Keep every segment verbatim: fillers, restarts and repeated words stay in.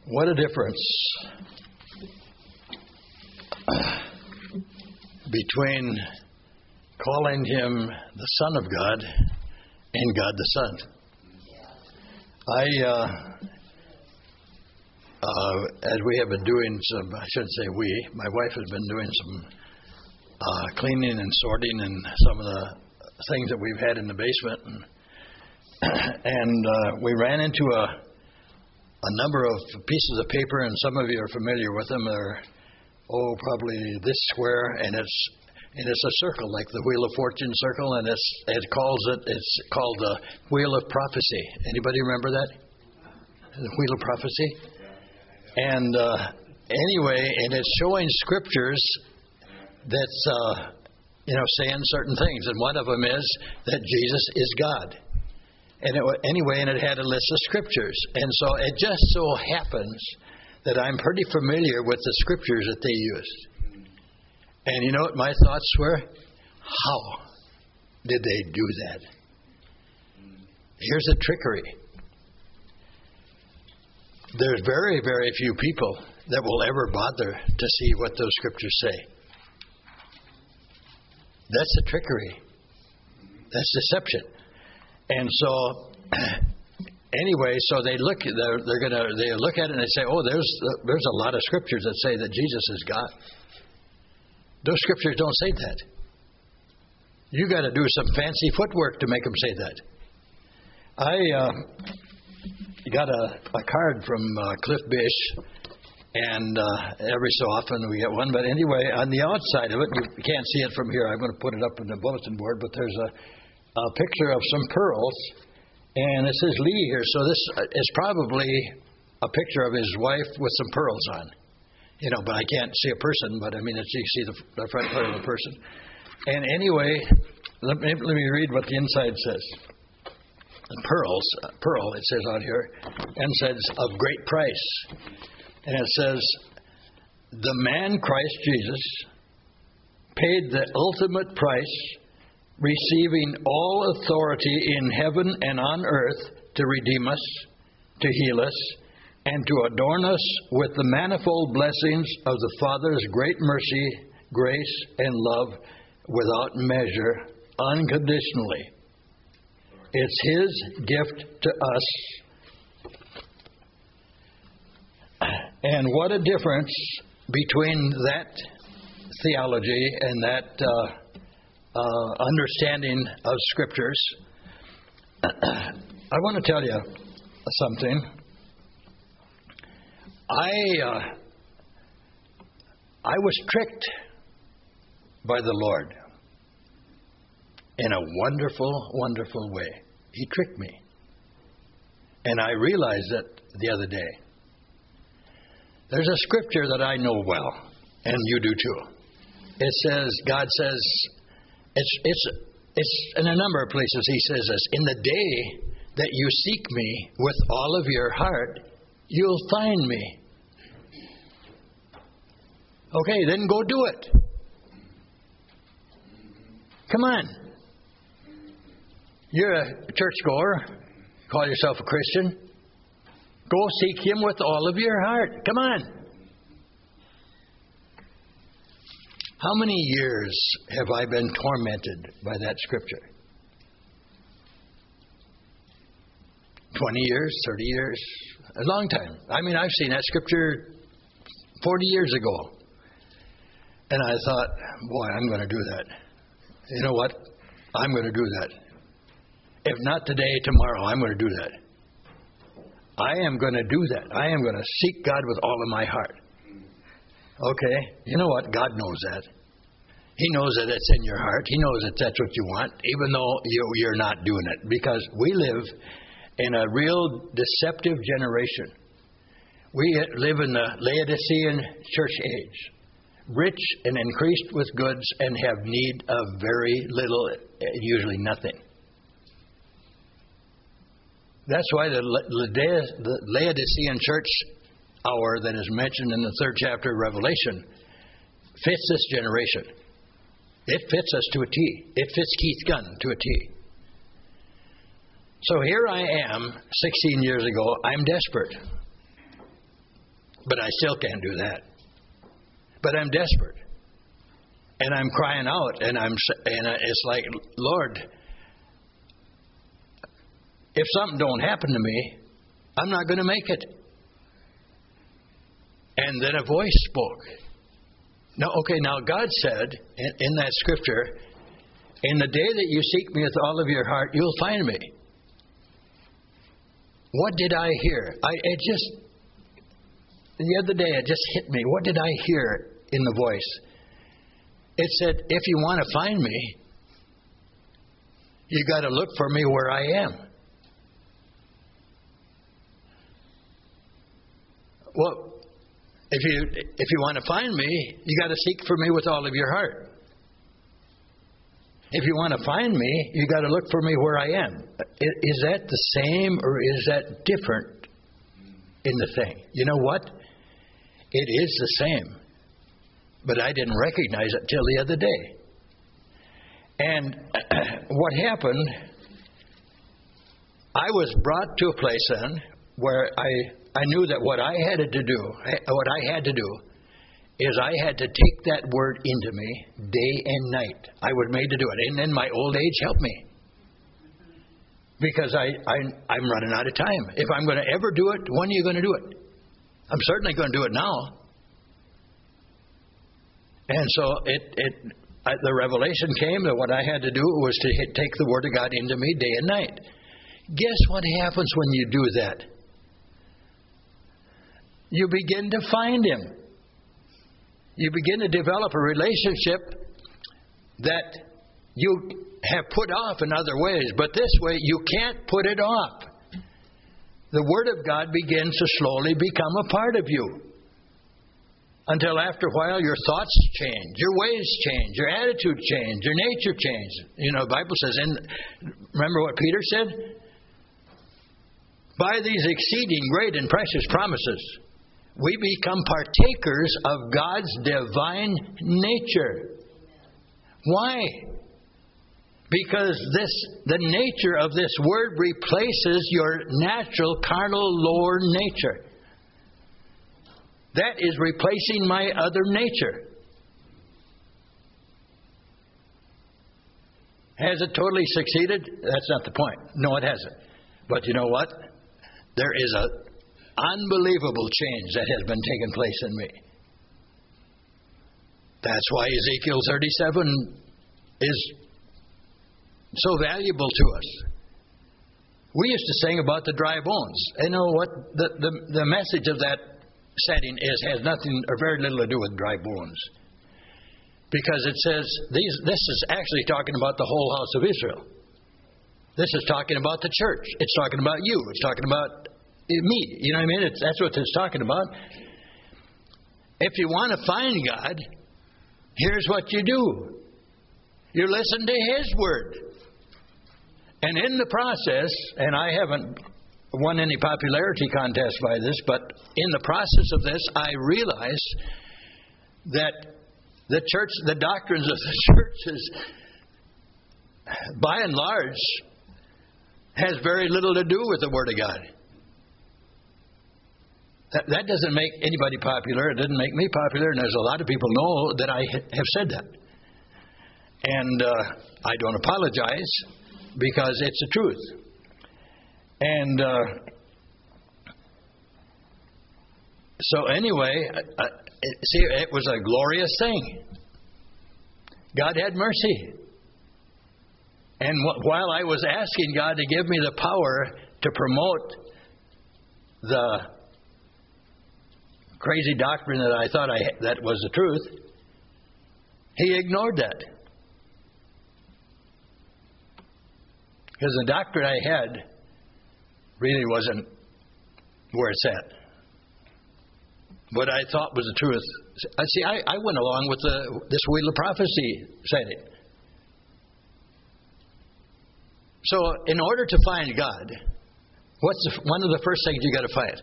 What a difference between calling him the Son of God and God the Son. I, uh, uh, as we have been doing some, I shouldn't say we, my wife has been doing some uh, cleaning and sorting and some of the things that we've had in the basement. And, and uh, we ran into a, a number of pieces of paper, and some of you are familiar with them. They're, oh, probably this square, and it's and it's a circle, like the Wheel of Fortune circle, and it's it calls it it's called the Wheel of Prophecy. Anybody remember that? The Wheel of Prophecy. And uh, anyway, and it's showing scriptures that's uh, you know saying certain things, and one of them is that Jesus is God. And it, anyway, and it had a list of scriptures, and so it just so happens that I'm pretty familiar with the scriptures that they used. And you know what my thoughts were? How did they do that? Here's a trickery. There's very, very few people that will ever bother to see what those scriptures say. That's a trickery. That's deception. And so, anyway, so they look. They're, they're gonna. They look at it and they say, "Oh, there's there's a lot of scriptures that say that Jesus is God." Those scriptures don't say that. You got to do some fancy footwork to make them say that. I uh, got a, a card from uh, Cliff Bish, and uh, every so often we get one. But anyway, on the outside of it, you can't see it from here. I'm going to put it up on the bulletin board, but there's a, a picture of some pearls, and it says Lee here. So this is probably a picture of his wife with some pearls on. You know, but I can't see a person, but I mean, it's, you see the, the front part of the person. And anyway, let me, let me read what the inside says. The pearls, uh, pearl, it says out here, and says, of great price. And it says, the man Christ Jesus paid the ultimate price, receiving all authority in heaven and on earth to redeem us, to heal us, and to adorn us with the manifold blessings of the Father's great mercy, grace, and love without measure, unconditionally. It's His gift to us. And what a difference between that theology and that uh, uh, understanding of Scriptures. I want to tell you something. I uh, I was tricked by the Lord in a wonderful, wonderful way. He tricked me. And I realized it the other day. There's a scripture that I know well, and you do too. It says, God says, it's it's it's in a number of places He says this, in the day that you seek me with all of your heart, you'll find me. Okay, then go do it. Come on. You're a churchgoer. Call yourself a Christian. Go seek Him with all of your heart. Come on. How many years have I been tormented by that scripture? twenty years, thirty years, a long time. I mean, I've seen that scripture forty years ago. And I thought, boy, I'm going to do that. You know what? I'm going to do that. If not today, tomorrow, I'm going to do that. I am going to do that. I am going to seek God with all of my heart. Okay? You know what? God knows that. He knows that it's in your heart. He knows that that's what you want, even though you, you're not doing it. Because we live in a real deceptive generation. We live in the Laodicean church age. Rich and increased with goods and have need of very little, usually nothing. That's why the Laodicean church hour that is mentioned in the third chapter of Revelation fits this generation. It fits us to a T. It fits Keith Gunn to a T. So here I am, sixteen years ago. I'm desperate. But I still can't do that. But I'm desperate. And I'm crying out, and I'm and it's like, Lord, if something don't happen to me, I'm not going to make it. And then a voice spoke. Now, okay, now God said in, in that scripture, in the day that you seek me with all of your heart, you'll find me. What did I hear? I it just, the other day, it just hit me. What did I hear in the voice? It said, if you want to find me, you got to look for me where I am. Well, if you if you want to find me, you got to seek for me with all of your heart. If you want to find me, you got to look for me where I am. Is that the same or is that different in the thing? You know what? It is the same. But I didn't recognize it till the other day. And what happened, I was brought to a place then where I, I knew that what I had to do, what I had to do, is I had to take that word into me day and night. I was made to do it. And then my old age helped me. Because I, I, I'm running out of time. If I'm going to ever do it, when are you going to do it? I'm certainly going to do it now. And so it, it, I, the revelation came that what I had to do was to hit, take the Word of God into me day and night. Guess what happens when you do that? You begin to find Him. You begin to develop a relationship that you have put off in other ways. But this way, you can't put it off. The Word of God begins to slowly become a part of you. Until after a while, your thoughts change, your ways change, your attitude change, your nature change. You know, the Bible says, in, remember what Peter said? By these exceeding great and precious promises, we become partakers of God's divine nature. Why? Because this, the nature of this word replaces your natural, carnal, lower nature. That is replacing my other nature. Has it totally succeeded? That's not the point. No, it hasn't. But you know what? There is an unbelievable change that has been taking place in me. That's why Ezekiel thirty-seven is so valuable to us. We used to sing about the dry bones. You know what? The, the, the message of that setting is has nothing or very little to do with dry bones. Because it says, these. this is actually talking about the whole house of Israel. This is talking about the church. It's talking about you. It's talking about me. You know what I mean? It's, that's what it's talking about. If you want to find God, here's what you do. You listen to His Word. And in the process, and I haven't won any popularity contest by this, but in the process of this, I realized that the church, the doctrines of the church is, by and large, has very little to do with the Word of God. That, that doesn't make anybody popular. It doesn't make me popular, and there's a lot of people know that I have said that. And uh, I don't apologize because it's the truth. And uh, so anyway, uh, it, see, it was a glorious thing. God had mercy. And wh- while I was asking God to give me the power to promote the crazy doctrine that I thought I that was the truth, He ignored that. Because the doctrine I had really wasn't where it's at. What I thought was the truth. See, I, I went along with the, this wheel of prophecy setting. So, in order to find God, what's the, one of the first things you got to find?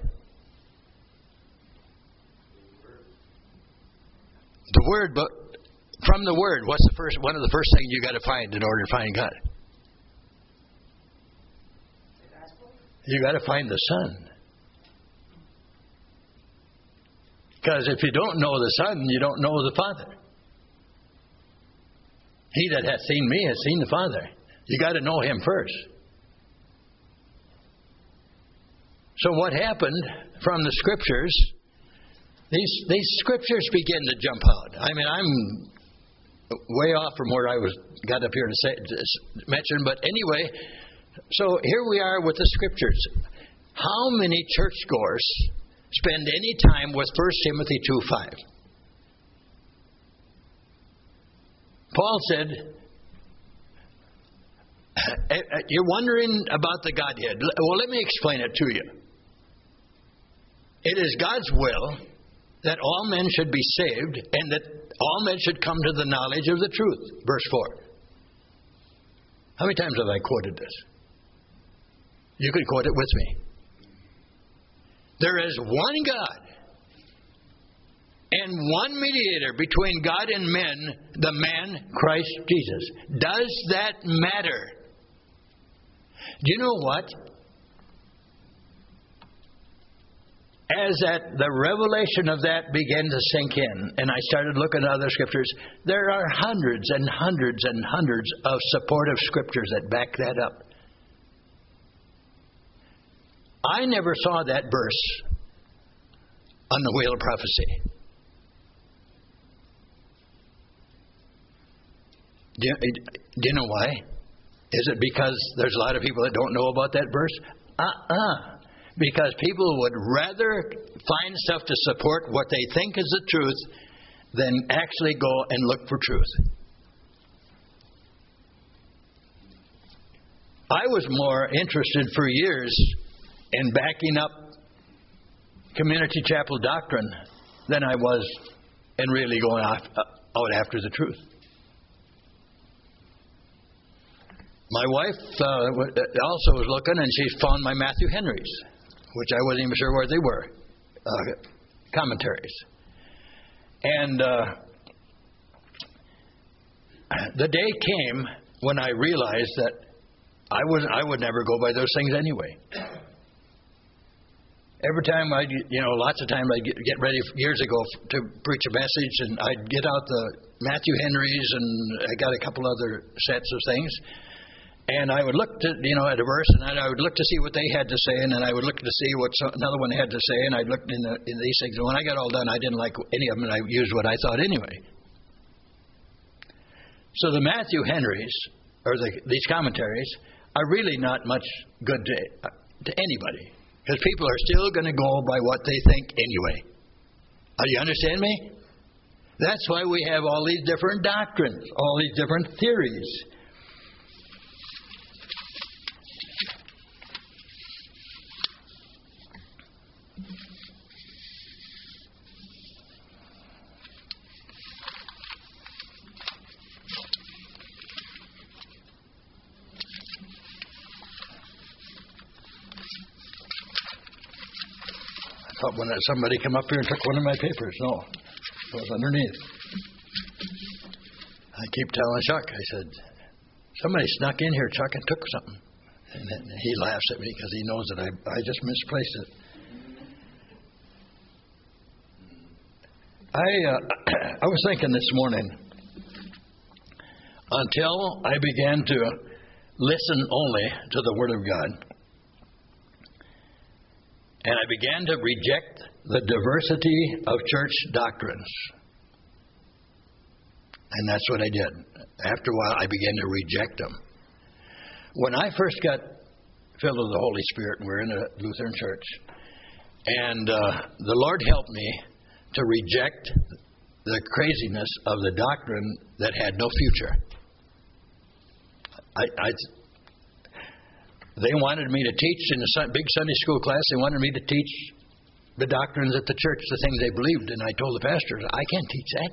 The Word, but from the Word, what's the first one of the first things you got to find in order to find God? You got to find the Son. Because if you don't know the Son, you don't know the Father. He that hath seen me has seen the Father. You got to know Him first. So what happened from the Scriptures, these, these Scriptures begin to jump out. I mean, I'm way off from where I was got up here to say to mention, but anyway, so here we are with the Scriptures. How many churchgoers spend any time with First Timothy two five? Paul said, you're wondering about the Godhead. Well, let me explain it to you. It is God's will that all men should be saved and that all men should come to the knowledge of the truth. Verse four. How many times have I quoted this? You could quote it with me. There is one God and one mediator between God and men, the man Christ Jesus. Does that matter? Do you know what? As that the revelation of that began to sink in, and I started looking at other scriptures, there are hundreds and hundreds and hundreds of supportive scriptures that back that up. I never saw that verse on the wheel of prophecy. Do you, do you know why? Is it because there's a lot of people that don't know about that verse? Uh-uh. Because people would rather find stuff to support what they think is the truth than actually go and look for truth. I was more interested for years in backing up community chapel doctrine than I was in really going off, uh, out after the truth. My wife uh, also was looking, and she found my Matthew Henry's, which I wasn't even sure where they were, uh, commentaries. And uh, the day came when I realized that I was I would never go by those things anyway. Every time I, you know, lots of times I'd get, get ready years ago to preach a message, and I'd get out the Matthew Henry's, and I got a couple other sets of things. And I would look to, you know, at a verse, and I would look to see what they had to say, and then I would look to see what some, another one had to say, and I'd look in, the, in these things. And when I got all done, I didn't like any of them, and I used what I thought anyway. So the Matthew Henry's, or the, these commentaries, are really not much good to, uh, to anybody, because people are still going to go by what they think anyway. Uh, you understand me? That's why we have all these different doctrines, all these different theories. Thought when somebody came up here and took one of my papers. No, it was underneath. I keep telling Chuck, I said, somebody snuck in here, Chuck, and took something. And then he laughs at me because he knows that I, I just misplaced it. I uh, I was thinking this morning, until I began to listen only to the Word of God, and I began to reject the diversity of church doctrines. And that's what I did. After a while, I began to reject them. When I first got filled with the Holy Spirit, and we're in a Lutheran church, and uh, the Lord helped me to reject the craziness of the doctrine that had no future. I... I They wanted me to teach in a big Sunday school class. They wanted me to teach the doctrines at the church, the things they believed. And I told the pastors, I can't teach that.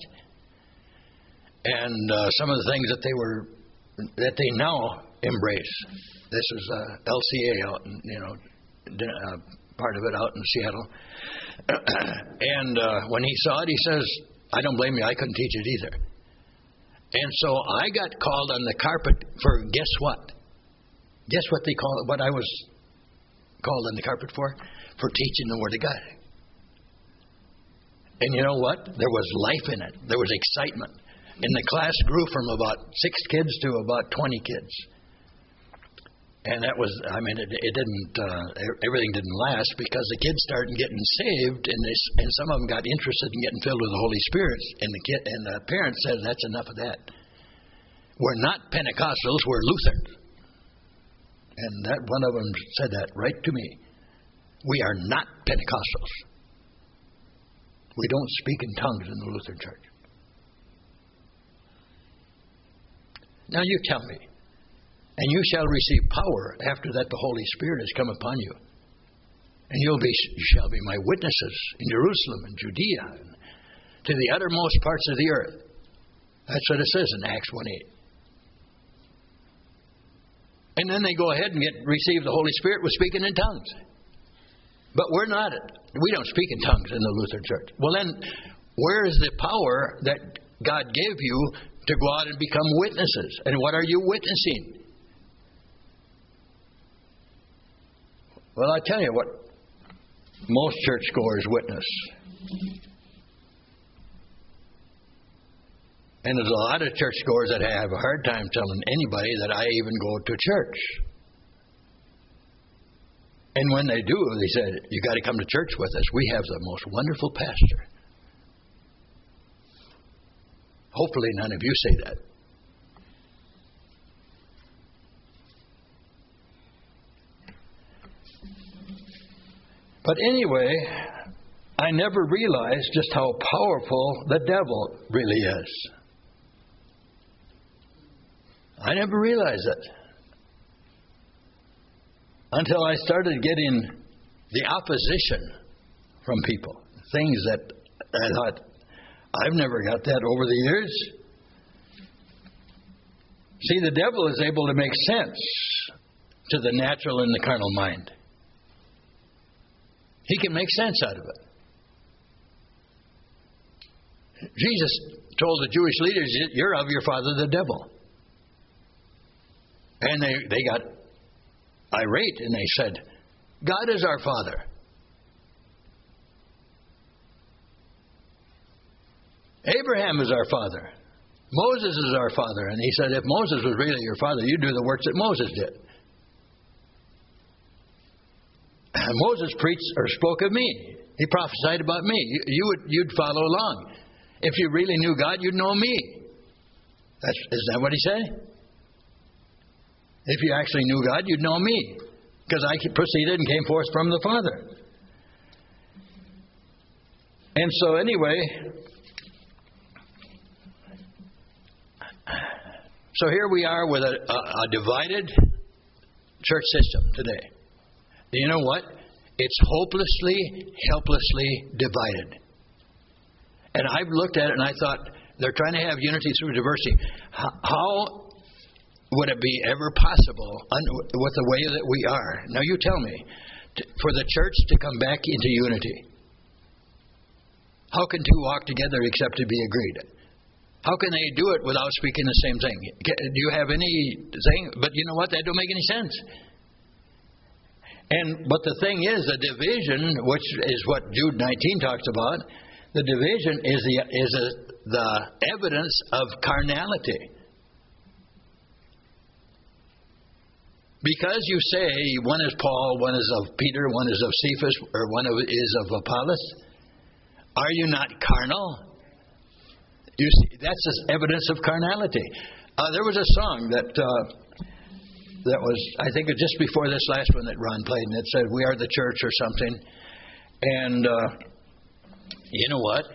And uh, some of the things that they were, that they now embrace. This is uh, L C A out, in, you know, uh, part of it out in Seattle. and uh, when he saw it, he says, I don't blame you. I couldn't teach it either. And so I got called on the carpet for guess what? Guess what they call it? What I was called on the carpet for? For teaching the Word of God. And you know what? There was life in it. There was excitement. And the class grew from about six kids to about twenty kids. And that was, I mean, it, it didn't, uh, everything didn't last because the kids started getting saved, and they, and some of them got interested in getting filled with the Holy Spirit. And the kid, and the parents said, "That's enough of that. We're not Pentecostals, we're Lutherans." And that one of them said that right to me. We are not Pentecostals. We don't speak in tongues in the Lutheran Church. Now you tell me, and you shall receive power after that the Holy Spirit has come upon you. And you'll be, you shall be my witnesses in Jerusalem and Judea and to the uttermost parts of the earth. That's what it says in Acts one eight. And then they go ahead and get receive the Holy Spirit with speaking in tongues. But we're not, we don't speak in tongues in the Lutheran Church. Well then, where is the power that God gave you to go out and become witnesses? And what are you witnessing? Well, I tell you what most churchgoers witness. And there's a lot of churchgoers that have a hard time telling anybody that I even go to church. And when they do, they said, "You got to come to church with us. We have the most wonderful pastor." Hopefully none of you say that. But anyway, I never realized just how powerful the devil really is. I never realized it until I started getting the opposition from people. Things that I thought, I've never got that over the years. See, the devil is able to make sense to the natural and the carnal mind. He can make sense out of it. Jesus told the Jewish leaders, "You're of your father the devil." And they, they got irate and they said, "God is our father." Abraham is our father. Moses is our father. And he said, if Moses was really your father, you'd do the works that Moses did. Moses preached or spoke of me. He prophesied about me. You, you would, you'd follow along. If you really knew God, you'd know me. That's, isn't that what he said? If you actually knew God, you'd know me. Because I proceeded and came forth from the Father. And so anyway, so here we are with a, a, a divided church system today. You know what? It's hopelessly, helplessly divided. And I've looked at it and I thought, they're trying to have unity through diversity. How, how would it be ever possible with the way that we are? Now you tell me, for the church to come back into unity. How can two walk together except to be agreed? How can they do it without speaking the same thing? Do you have anything? But you know what? That don't make any sense. And but the thing is, the division, which is what Jude nineteen talks about, the division is the is a, the evidence of carnality. Because you say one is Paul, one is of Peter, one is of Cephas, or one of, is of Apollos, are you not carnal? You see, that's just evidence of carnality. Uh, there was a song that uh, that was, I think, it just before this last one that Ron played, and it said, "We are the church" or something. And uh, you know what?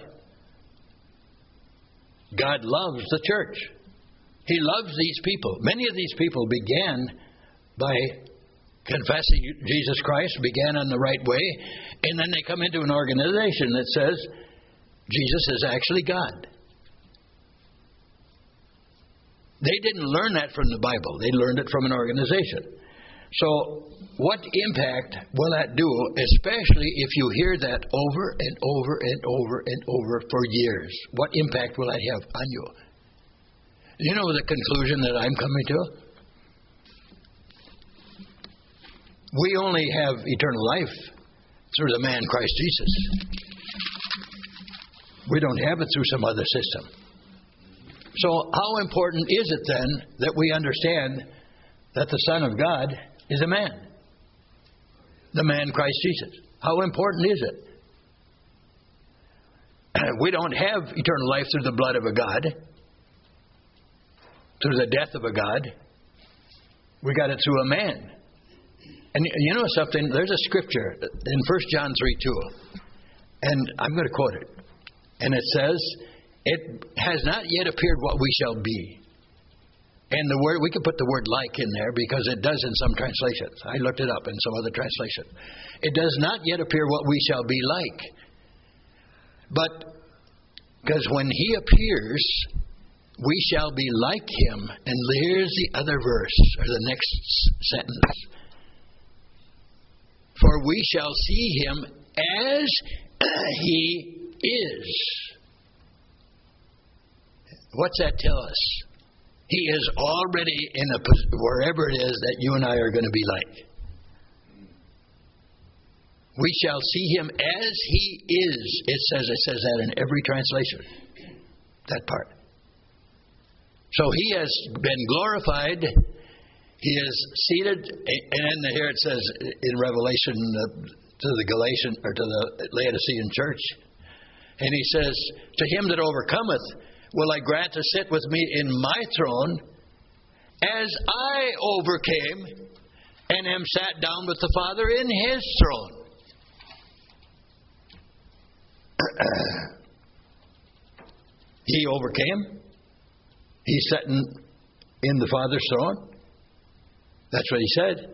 God loves the church. He loves these people. Many of these people began by confessing Jesus Christ, began in the right way, and then they come into an organization that says Jesus is actually God. They didn't learn that from the Bible. They learned it from an organization. So what impact will that do, especially if you hear that over and over and over and over for years? What impact will that have on you? You know the conclusion that I'm coming to? We only have eternal life through the man Christ Jesus. We don't have it through some other system. So how important is it then that we understand that the Son of God is a man? The man Christ Jesus. How important is it? We don't have eternal life through the blood of a God, through the death of a God. We got it through a man. And you know something? There's a scripture in First John three two. And I'm going to quote it. And it says, it has not yet appeared what we shall be. And the word, we can put the word like in there because it does in some translations. I looked it up in some other translation. It does not yet appear what we shall be like. But, because when He appears, we shall be like Him. And here's the other verse, or the next sentence. For we shall see Him as He is. What's that tell us? He is already in a wherever it is that you and I are going to be like. We shall see Him as He is. It says it says that in every translation. That part. So He has been glorified. He is seated, and here it says in Revelation to the Galatian or to the Laodicean church, and He says, "To him that overcometh, will I grant to sit with me in my throne, as I overcame and am sat down with the Father in His throne." He overcame. He's sitting in the Father's throne. That's what He said.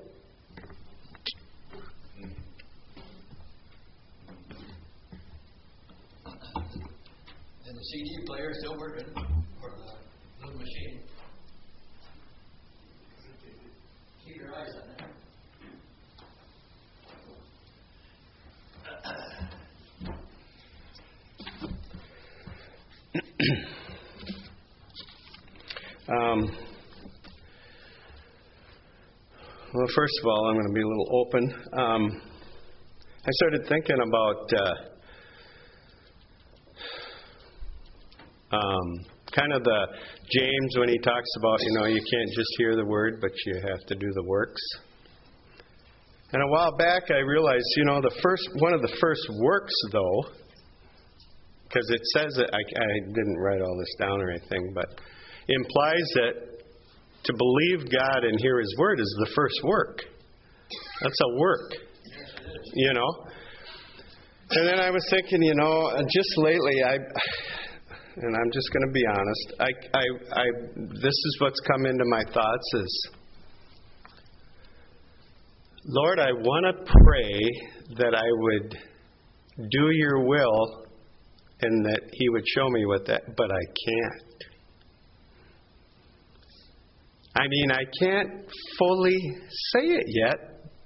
And the C D player is still working, or the little machine. Keep your eyes on that. um, well, first of all, I'm going to be a little open. Um, I started thinking about uh, um, kind of the James when he talks about, you know, you can't just hear the word, but you have to do the works. And a while back, I realized, you know, the first one of the first works, though, because it says it, I, I didn't write all this down or anything, but implies that to believe God and hear His word is the first work. That's a work, you know. And then I was thinking, you know, just lately, I, and I'm just going to be honest, I, I, I, this is what's come into my thoughts is, Lord, I want to pray that I would do Your will and that He would show me what that, but I can't. I mean, I can't fully say it yet.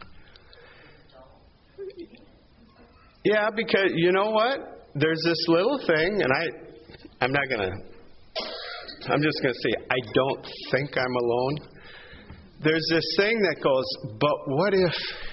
Yeah, because you know what? There's this little thing, and I, I'm not going to, I'm just going to say, I don't think I'm alone. There's this thing that goes, but what if,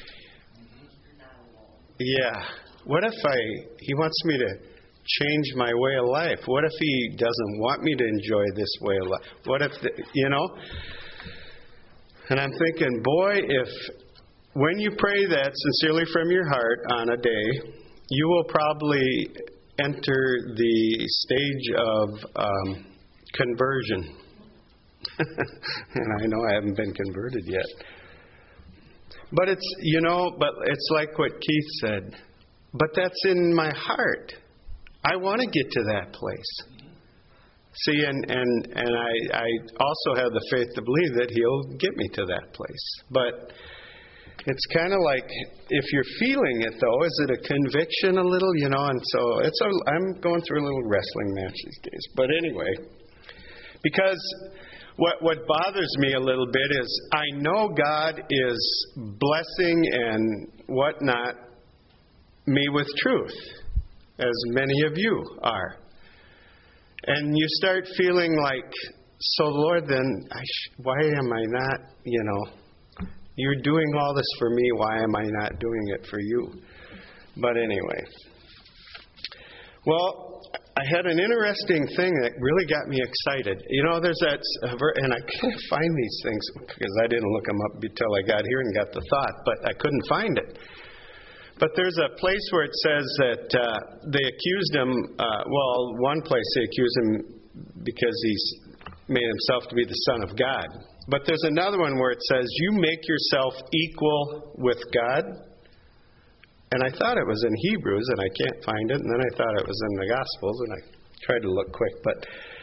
yeah, what if I, He wants me to change my way of life? What if He doesn't want me to enjoy this way of life? What if, the, you know? And I'm thinking, boy, if when you pray that sincerely from your heart on a day, you will probably enter the stage of um, conversion. And I know I haven't been converted yet. But it's, you know, but it's like what Keith said. But that's in my heart. I want to get to that place. See, and, and, and I, I also have the faith to believe that He'll get me to that place. But it's kind of like, if you're feeling it, though, is it a conviction a little, you know? And so it's a, I'm going through a little wrestling match these days. But anyway, because what what bothers me a little bit is I know God is blessing and whatnot me with truth, as many of you are. And you start feeling like, so Lord, then I sh- why am I not, you know, You're doing all this for me, why am I not doing it for You? But anyway. Well, I had an interesting thing that really got me excited. You know, there's that, and I can't find these things because I didn't look them up until I got here and got the thought, but I couldn't find it. But there's a place where it says that uh, they accused him, uh, well, one place they accused him because he's made himself to be the Son of God. But there's another one where it says, you make yourself equal with God. And I thought it was in Hebrews, and I can't find it. And then I thought it was in the Gospels, and I tried to look quick. But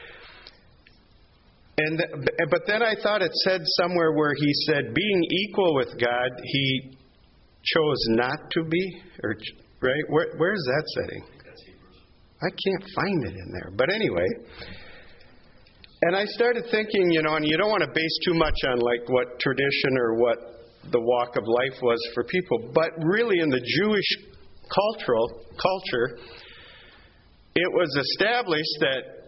and but then I thought it said somewhere where he said, being equal with God, he chose not to be, or right? Where where is that setting? I can't find it in there. But anyway, and I started thinking, you know, and you don't want to base too much on like what tradition or what the walk of life was for people, but really in the Jewish cultural culture, it was established that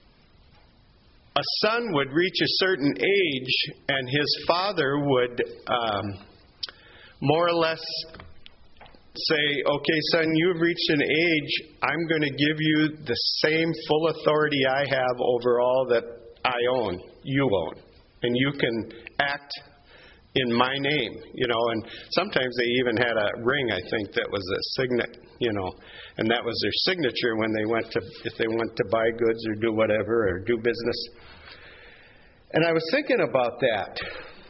a son would reach a certain age and his father would um, more or less say, okay, son, you've reached an age, I'm going to give you the same full authority I have over all that I own, you own, and you can act in my name, you know, and sometimes they even had a ring, I think, that was a signet, you know, and that was their signature when they went to, if they went to buy goods or do whatever or do business. And I was thinking about that.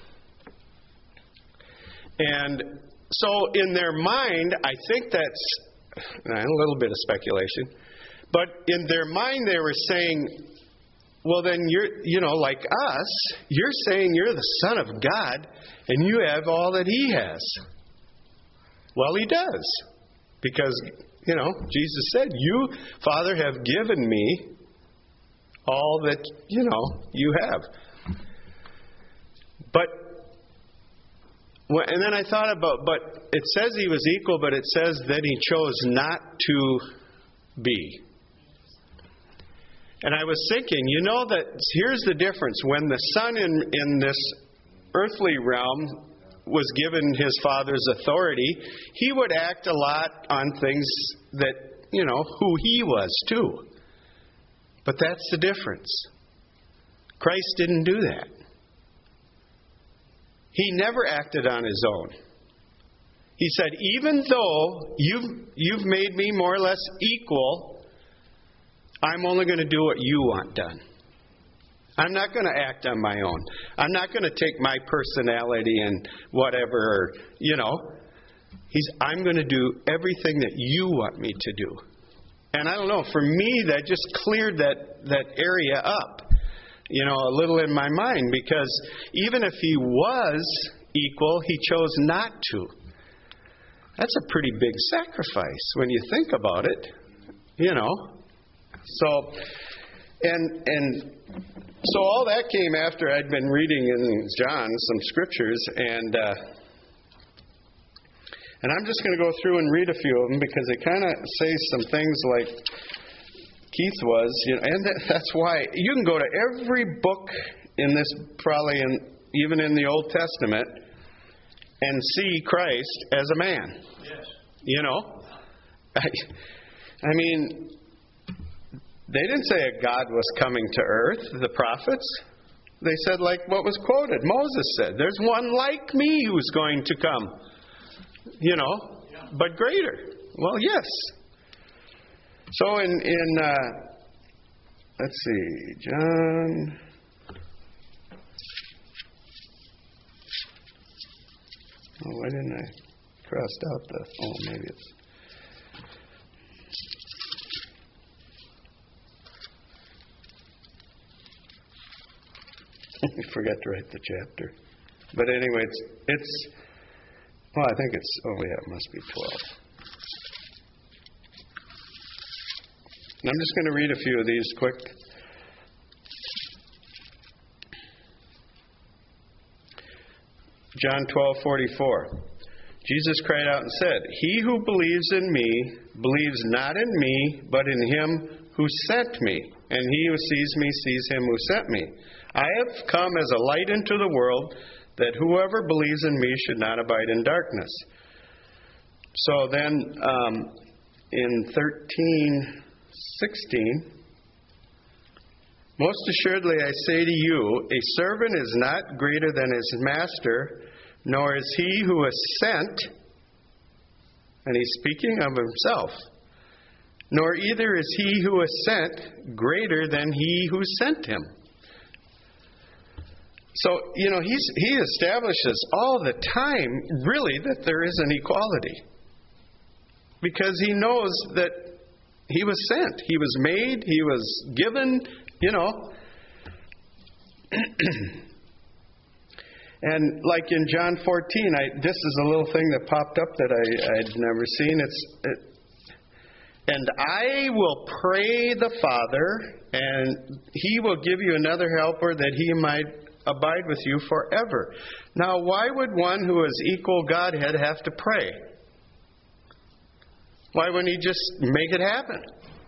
And so in their mind, I think that's a little bit of speculation, but in their mind they were saying, well, then you're, you know, like us, you're saying you're the Son of God and you have all that He has. Well, He does. Because, you know, Jesus said, you, Father, have given me all that, you know, you have. But, and then I thought about, but it says He was equal, but it says that He chose not to be. And I was thinking, you know, that here's the difference. When the Son in, in this earthly realm was given His Father's authority, He would act a lot on things that, you know, who He was too. But that's the difference. Christ didn't do that. He never acted on His own. He said, even though you've, you've made me more or less equal, I'm only going to do what you want done. I'm not going to act on my own. I'm not going to take my personality and whatever, or, you know. He's, I'm going to do everything that you want me to do. And I don't know, for me, that just cleared that, that area up, you know, a little in my mind. Because even if He was equal, He chose not to. That's a pretty big sacrifice when you think about it, you know. So, and and so all that came after I'd been reading in John some scriptures, and uh, and I'm just going to go through and read a few of them because they kind of say some things like Keith was, you know, and that, that's why you can go to every book in this, probably in, even in the Old Testament, and see Christ as a man. Yes. You know, I, I mean. They didn't say a God was coming to earth, the prophets. They said, like what was quoted. Moses said, there's one like me who's going to come. You know, yeah. But greater. Well, yes. So in, in uh, let's see, John. Oh, why didn't I cross out the, oh, maybe it's. I forgot to write the chapter. But anyway, it's, it's, well, I think it's, oh yeah, it must be twelve. And I'm just going to read a few of these quick. John twelve forty-four. Jesus cried out and said, he who believes in me believes not in me, but in Him who sent me. And he who sees me sees Him who sent me. I have come as a light into the world, that whoever believes in me should not abide in darkness. So then, um, in thirteen sixteen. Most assuredly I say to you, a servant is not greater than his master, nor is he who is sent, and he's speaking of himself, nor either is he who is sent greater than he who sent him. So, you know, he's, he establishes all the time, really, that there is an equality. Because he knows that he was sent. He was made. He was given, you know. And like in John fourteen, I, this is a little thing that popped up that I, I'd never seen. It's it, and I will pray the Father, and he will give you another helper that he might abide with you forever. Now, why would one who is equal Godhead have to pray? Why wouldn't he just make it happen?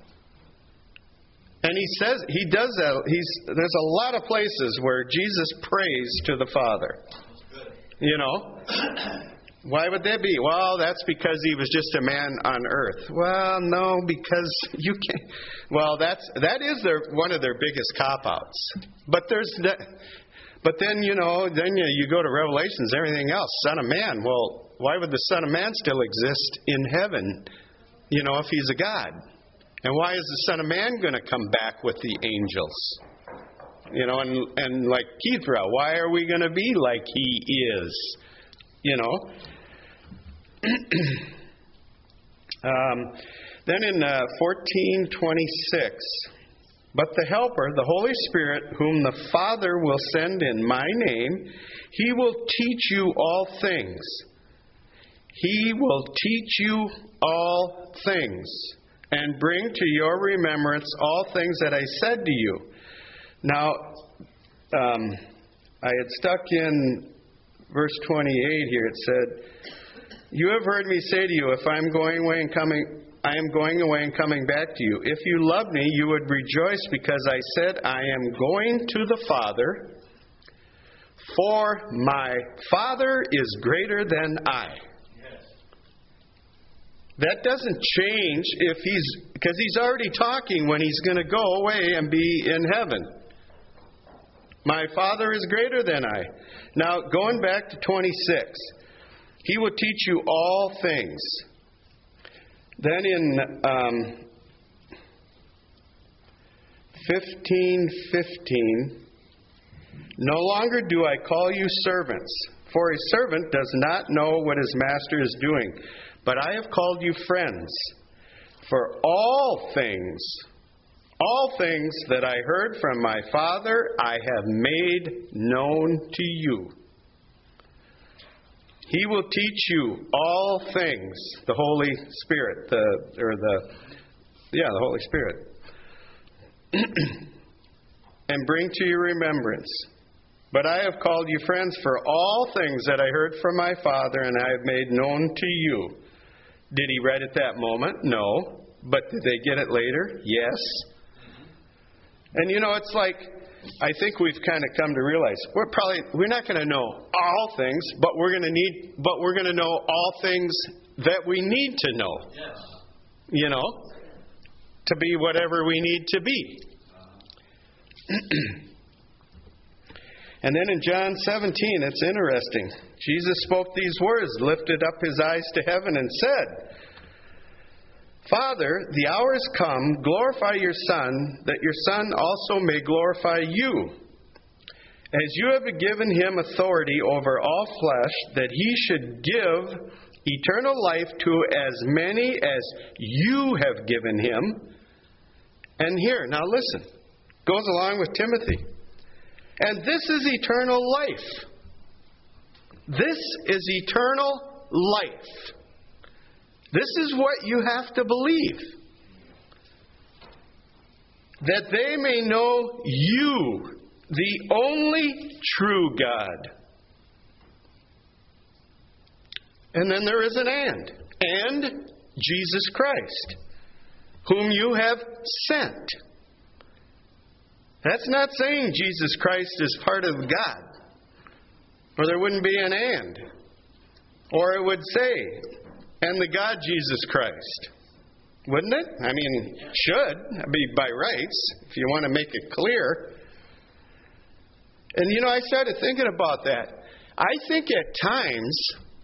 And he says, he does that. He's, there's a lot of places where Jesus prays to the Father. You know? Why would that be? Well, that's because he was just a man on earth. Well, no, because you can't. Well, that's that is their one of their biggest cop-outs. But there's that. But then, you know, then you, you go to Revelations, everything else. Son of Man. Well, why would the Son of Man still exist in heaven, you know, if he's a God? And why is the Son of Man going to come back with the angels? You know, and, and like Kethra, why are we going to be like he is? You know. um, then in uh, fourteen twenty-six... But the Helper, the Holy Spirit, whom the Father will send in my name, he will teach you all things. He will teach you all things, and bring to your remembrance all things that I said to you. Now, um, I had stuck in verse twenty-eight here. It said, you have heard me say to you, if I'm going away and coming... I am going away and coming back to you. If you love me, you would rejoice because I said, I am going to the Father, for my Father is greater than I. Yes. That doesn't change if he's, because he's already talking when he's going to go away and be in heaven. My Father is greater than I. Now, going back to twenty-six, he will teach you all things. Then in um, fifteen fifteen, no longer do I call you servants, for a servant does not know what his master is doing, but I have called you friends. For all things, all things that I heard from my Father, I have made known to you. He will teach you all things, the Holy Spirit, the or the yeah, the Holy Spirit, and bring to your remembrance. But I have called you friends, for all things that I heard from my Father, and I have made known to you. Did he write at that moment? No. But did they get it later? Yes. And you know, it's like, I think we've kind of come to realize we're probably we're not going to know all things, but we're going to need, but we're going to know all things that we need to know. Yes. You know, to be whatever we need to be. And then in John seventeen, it's interesting. Jesus spoke these words, lifted up his eyes to heaven, and said, Father, the hour has come, glorify your Son, that your Son also may glorify you. As you have given him authority over all flesh, that he should give eternal life to as many as you have given him. And here, now listen, goes along with Timothy. And this is eternal life. This is eternal life. This is what you have to believe. That they may know you, the only true God. And then there is an and. And Jesus Christ, whom you have sent. That's not saying Jesus Christ is part of God. Or there wouldn't be an and. Or it would say, and the God Jesus Christ. Wouldn't it? I mean, should be by rights, if you want to make it clear. And, you know, I started thinking about that. I think at times,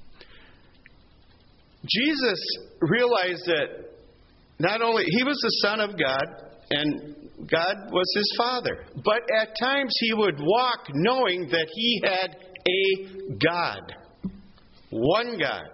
Jesus realized that not only he was the Son of God, and God was his Father, but at times he would walk knowing that he had a God. One God.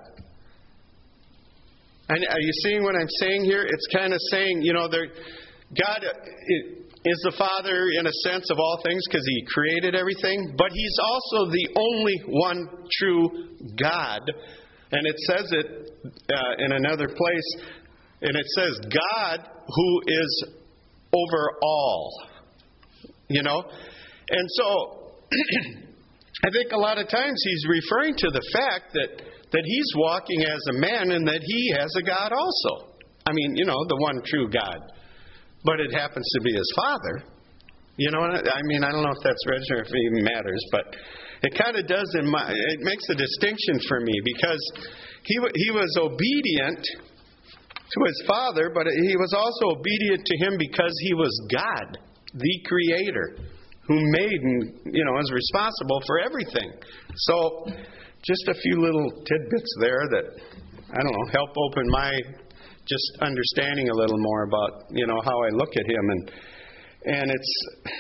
And are you seeing what I'm saying here? It's kind of saying, you know, there, God is the Father in a sense of all things because he created everything, but he's also the only one true God. And it says it uh, in another place, and it says, God who is over all. You know? And so, I think a lot of times he's referring to the fact that, that he's walking as a man and that he has a God also. I mean, you know, the one true God. But it happens to be his Father. You know, I mean, I don't know if that's registered, if it even matters, but it kind of does in my, it makes a distinction for me because he he was obedient to his Father, but he was also obedient to him because he was God, the Creator, who made and, you know, is responsible for everything. So, just a few little tidbits there that, I don't know, help open my just understanding a little more about, you know, how I look at him. And and it's,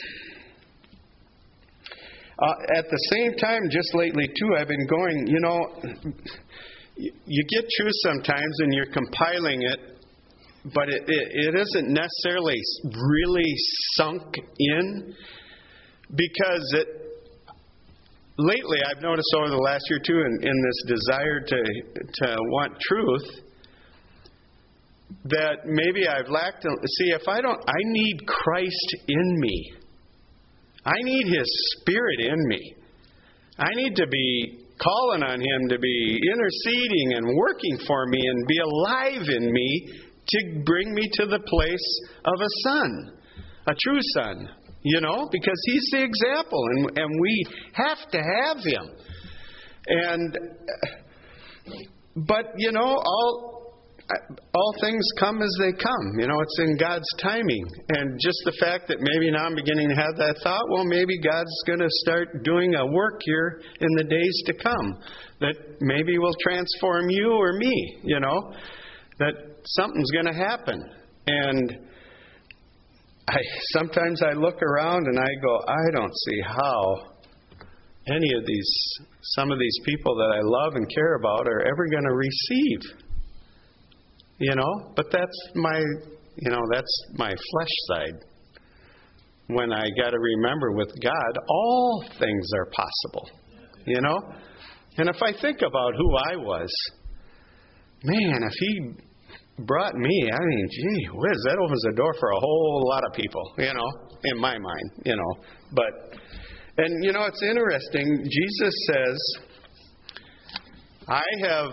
uh, at the same time, just lately too, I've been going, you know, you get truth sometimes and you're compiling it, but it, it, it isn't necessarily really sunk in, because it, lately I've noticed over the last year or two in, in this desire to to want truth, that maybe I've lacked. See, if I don't, I need Christ in me. I need his Spirit in me. I need to be calling on him to be interceding and working for me and be alive in me to bring me to the place of a son, a true son, you know, because he's the example and, and we have to have him. And, but, you know, all, all things come as they come. You know, it's in God's timing. And just the fact that maybe now I'm beginning to have that thought, well, maybe God's going to start doing a work here in the days to come that maybe will transform you or me, you know, that something's going to happen. And I sometimes I look around and I go, I don't see how any of these, some of these people that I love and care about are ever going to receive. You know, but that's my, you know, that's my flesh side. When I got to remember with God, all things are possible. You know? And if I think about who I was, man, if he brought me, I mean, gee whiz, that opens the door for a whole lot of people, you know, in my mind, you know. But, and, you know, it's interesting. Jesus says, I have...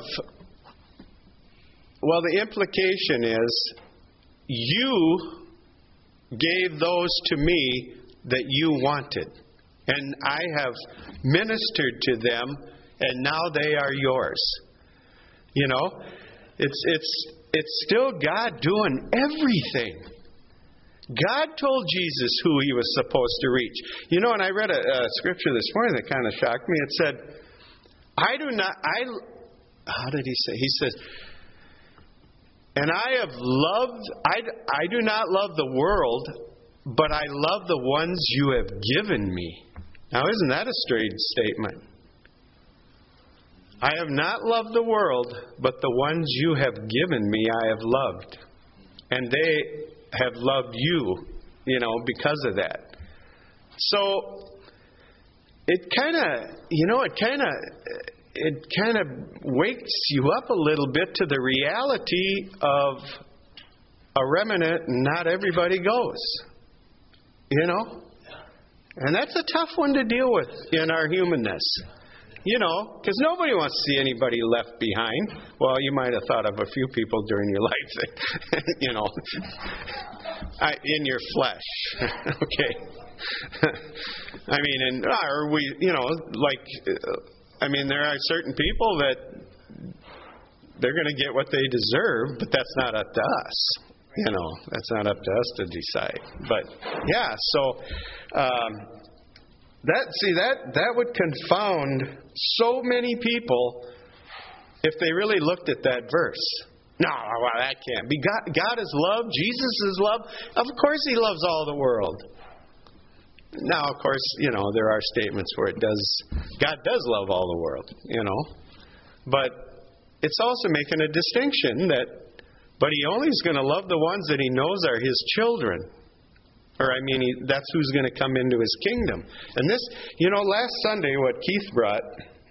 Well, the implication is, you gave those to me that you wanted, and I have ministered to them, and now they are yours. You know, it's it's it's still God doing everything. God told Jesus who he was supposed to reach. You know, and I read a, a scripture this morning that kind of shocked me. It said, "I do not." I how did he say? He says. And I have loved, I, I do not love the world, but I love the ones you have given me. Now, isn't that a strange statement? I have not loved the world, but the ones you have given me I have loved. And they have loved you, you know, because of that. So, it kind of, you know, it kind of... it kind of wakes you up a little bit to the reality of a remnant and not everybody goes. You know? And that's a tough one to deal with in our humanness. You know, because nobody wants to see anybody left behind. Well, you might have thought of a few people during your life, that, you know, I, in your flesh. Okay. I mean, and are we, you know, like... Uh, I mean, there are certain people that they're going to get what they deserve, but that's not up to us. You know, that's not up to us to decide. But yeah, so um, that see that that would confound so many people if they really looked at that verse. No, well, that can't be. God, God is love. Jesus is love. Of course, He loves all the world. Now, of course, you know there are statements where it does. God does love all the world. You know, but it's also making a distinction that. But He only is going to love the ones that He knows are His children. Or, I mean, he, that's who's going to come into His kingdom. And this, you know, last Sunday, what Keith brought,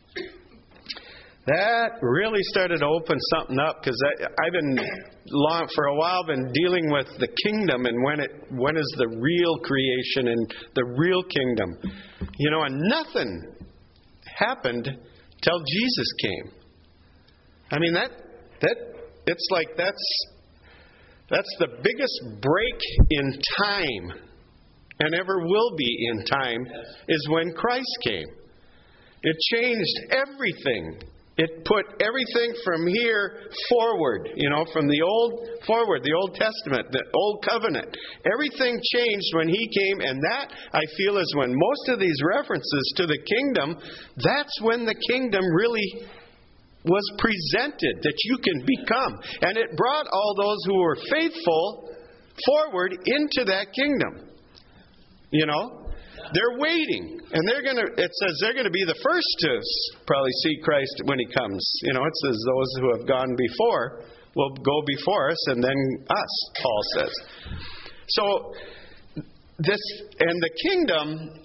that really started to open something up. Because I've been, long for a while, been dealing with the kingdom and when it when is the real creation and the real kingdom. You know, and nothing happened till Jesus came. I mean, that that... It's like that's that's the biggest break in time, and ever will be in time, is when Christ came. It changed everything. It put everything from here forward, you know, from the Old forward, the Old Testament, the Old Covenant. Everything changed when He came, and that, I feel, is when most of these references to the kingdom, that's when the kingdom really was presented, that you can become. And it brought all those who were faithful forward into that kingdom. You know? They're waiting. And they're going to, it says they're going to be the first to probably see Christ when He comes. You know, it says those who have gone before will go before us and then us, Paul says. So, this, and the kingdom,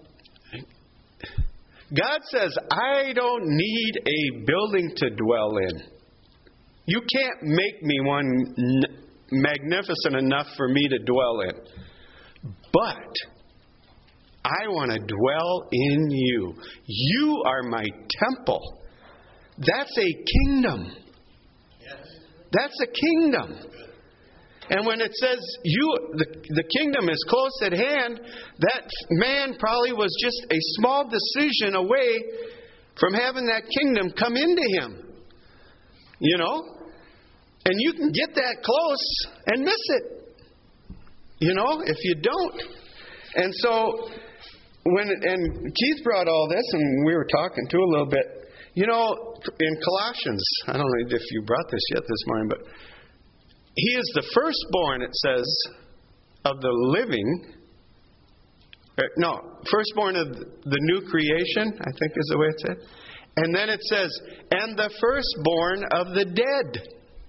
God says, I don't need a building to dwell in. You can't make me one n- magnificent enough for me to dwell in. But I want to dwell in you. You are my temple. That's a kingdom. That's a kingdom. And when it says you, the, the kingdom is close at hand, that man probably was just a small decision away from having that kingdom come into him. You know? And you can get that close and miss it. You know, if you don't. And so, when and Keith brought all this, and we were talking too a little bit. You know, in Colossians, I don't know if you brought this yet this morning, but He is the firstborn, it says, of the living. No, firstborn of the new creation, I think is the way it said. And then it says, and the firstborn of the dead.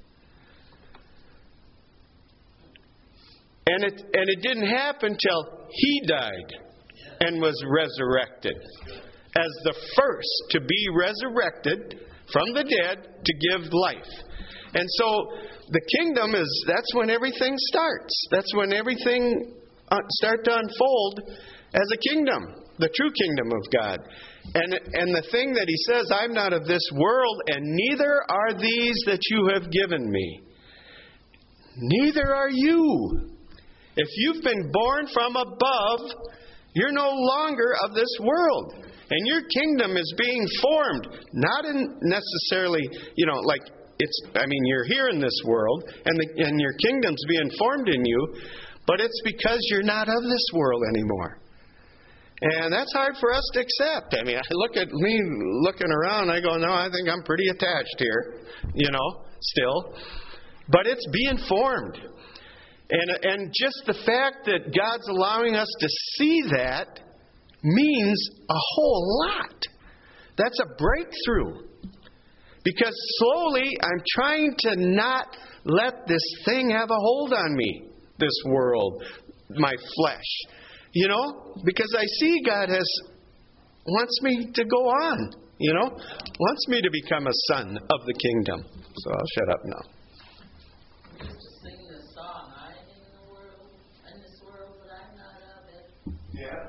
And it and it didn't happen till He died and was resurrected as the first to be resurrected from the dead to give life. And so the kingdom is, that's when everything starts. That's when everything starts to unfold as a kingdom, the true kingdom of God. And and the thing that He says, I'm not of this world, and neither are these that you have given me. Neither are you. If you've been born from above, you're no longer of this world. And your kingdom is being formed, not in necessarily, you know, like, it's, I mean, you're here in this world, and the, and your kingdom's being formed in you, but it's because you're not of this world anymore. And that's hard for us to accept. I mean, I look at me looking around, I go, no, I think I'm pretty attached here, you know, still. But it's being formed. And, and just the fact that God's allowing us to see that means a whole lot. That's a breakthrough. Because slowly I'm trying to not let this thing have a hold on me, this world, my flesh. You know, because I see God has wants me to go on, you know, wants me to become a son of the kingdom. So I'll shut up now. Sing the song, I'm in the world, in this world, but I'm not of it. Yeah.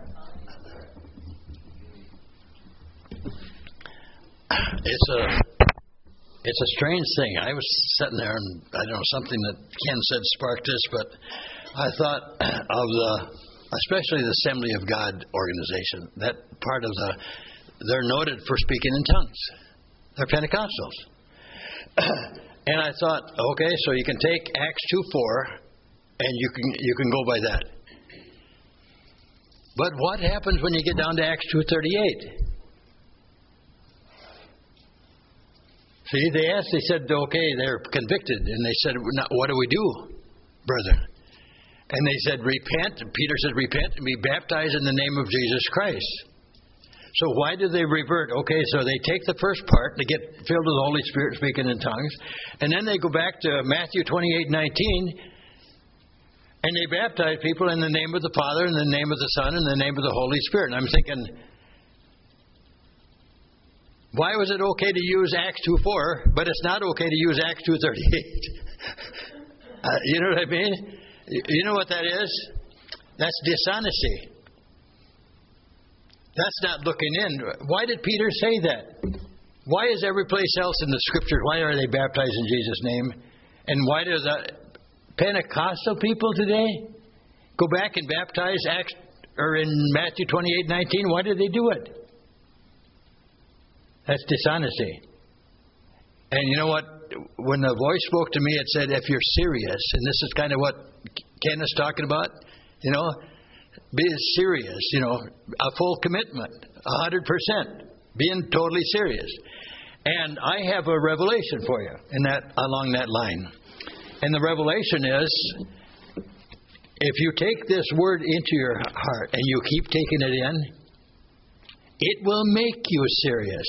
It's a it's a strange thing. I was sitting there, and I don't know, something that Ken said sparked this, but I thought of the, especially the Assembly of God organization. That part of the, they're noted for speaking in tongues. They're Pentecostals. And I thought, okay, so you can take Acts two four, and you can you can go by that. But what happens when you get down to Acts two thirty-eight? See, they asked, they said, okay, they're convicted. And they said, what do we do, brother? And they said, repent. Peter said, repent and be baptized in the name of Jesus Christ. So why do they revert? Okay, so they take the first part, they get filled with the Holy Spirit speaking in tongues, and then they go back to Matthew twenty-eight nineteen, and they baptize people in the name of the Father, in the name of the Son, in the name of the Holy Spirit. And I'm thinking, why was it okay to use Acts two four, but it's not okay to use Acts two thirty-eight? uh, you know what I mean? You know what that is? That's dishonesty. That's not looking in. Why did Peter say that? Why is every place else in the Scriptures, why are they baptized in Jesus' name? And why do the Pentecostal people today go back and baptize Acts or in Matthew twenty-eight nineteen? Why did they do it? That's dishonesty. And you know what? When the voice spoke to me, it said, if you're serious, and this is kind of what Ken is talking about, you know, be serious, you know, a full commitment, a hundred percent, being totally serious. And I have a revelation for you in that along that line. And the revelation is, if you take this word into your heart and you keep taking it in, it will make you serious.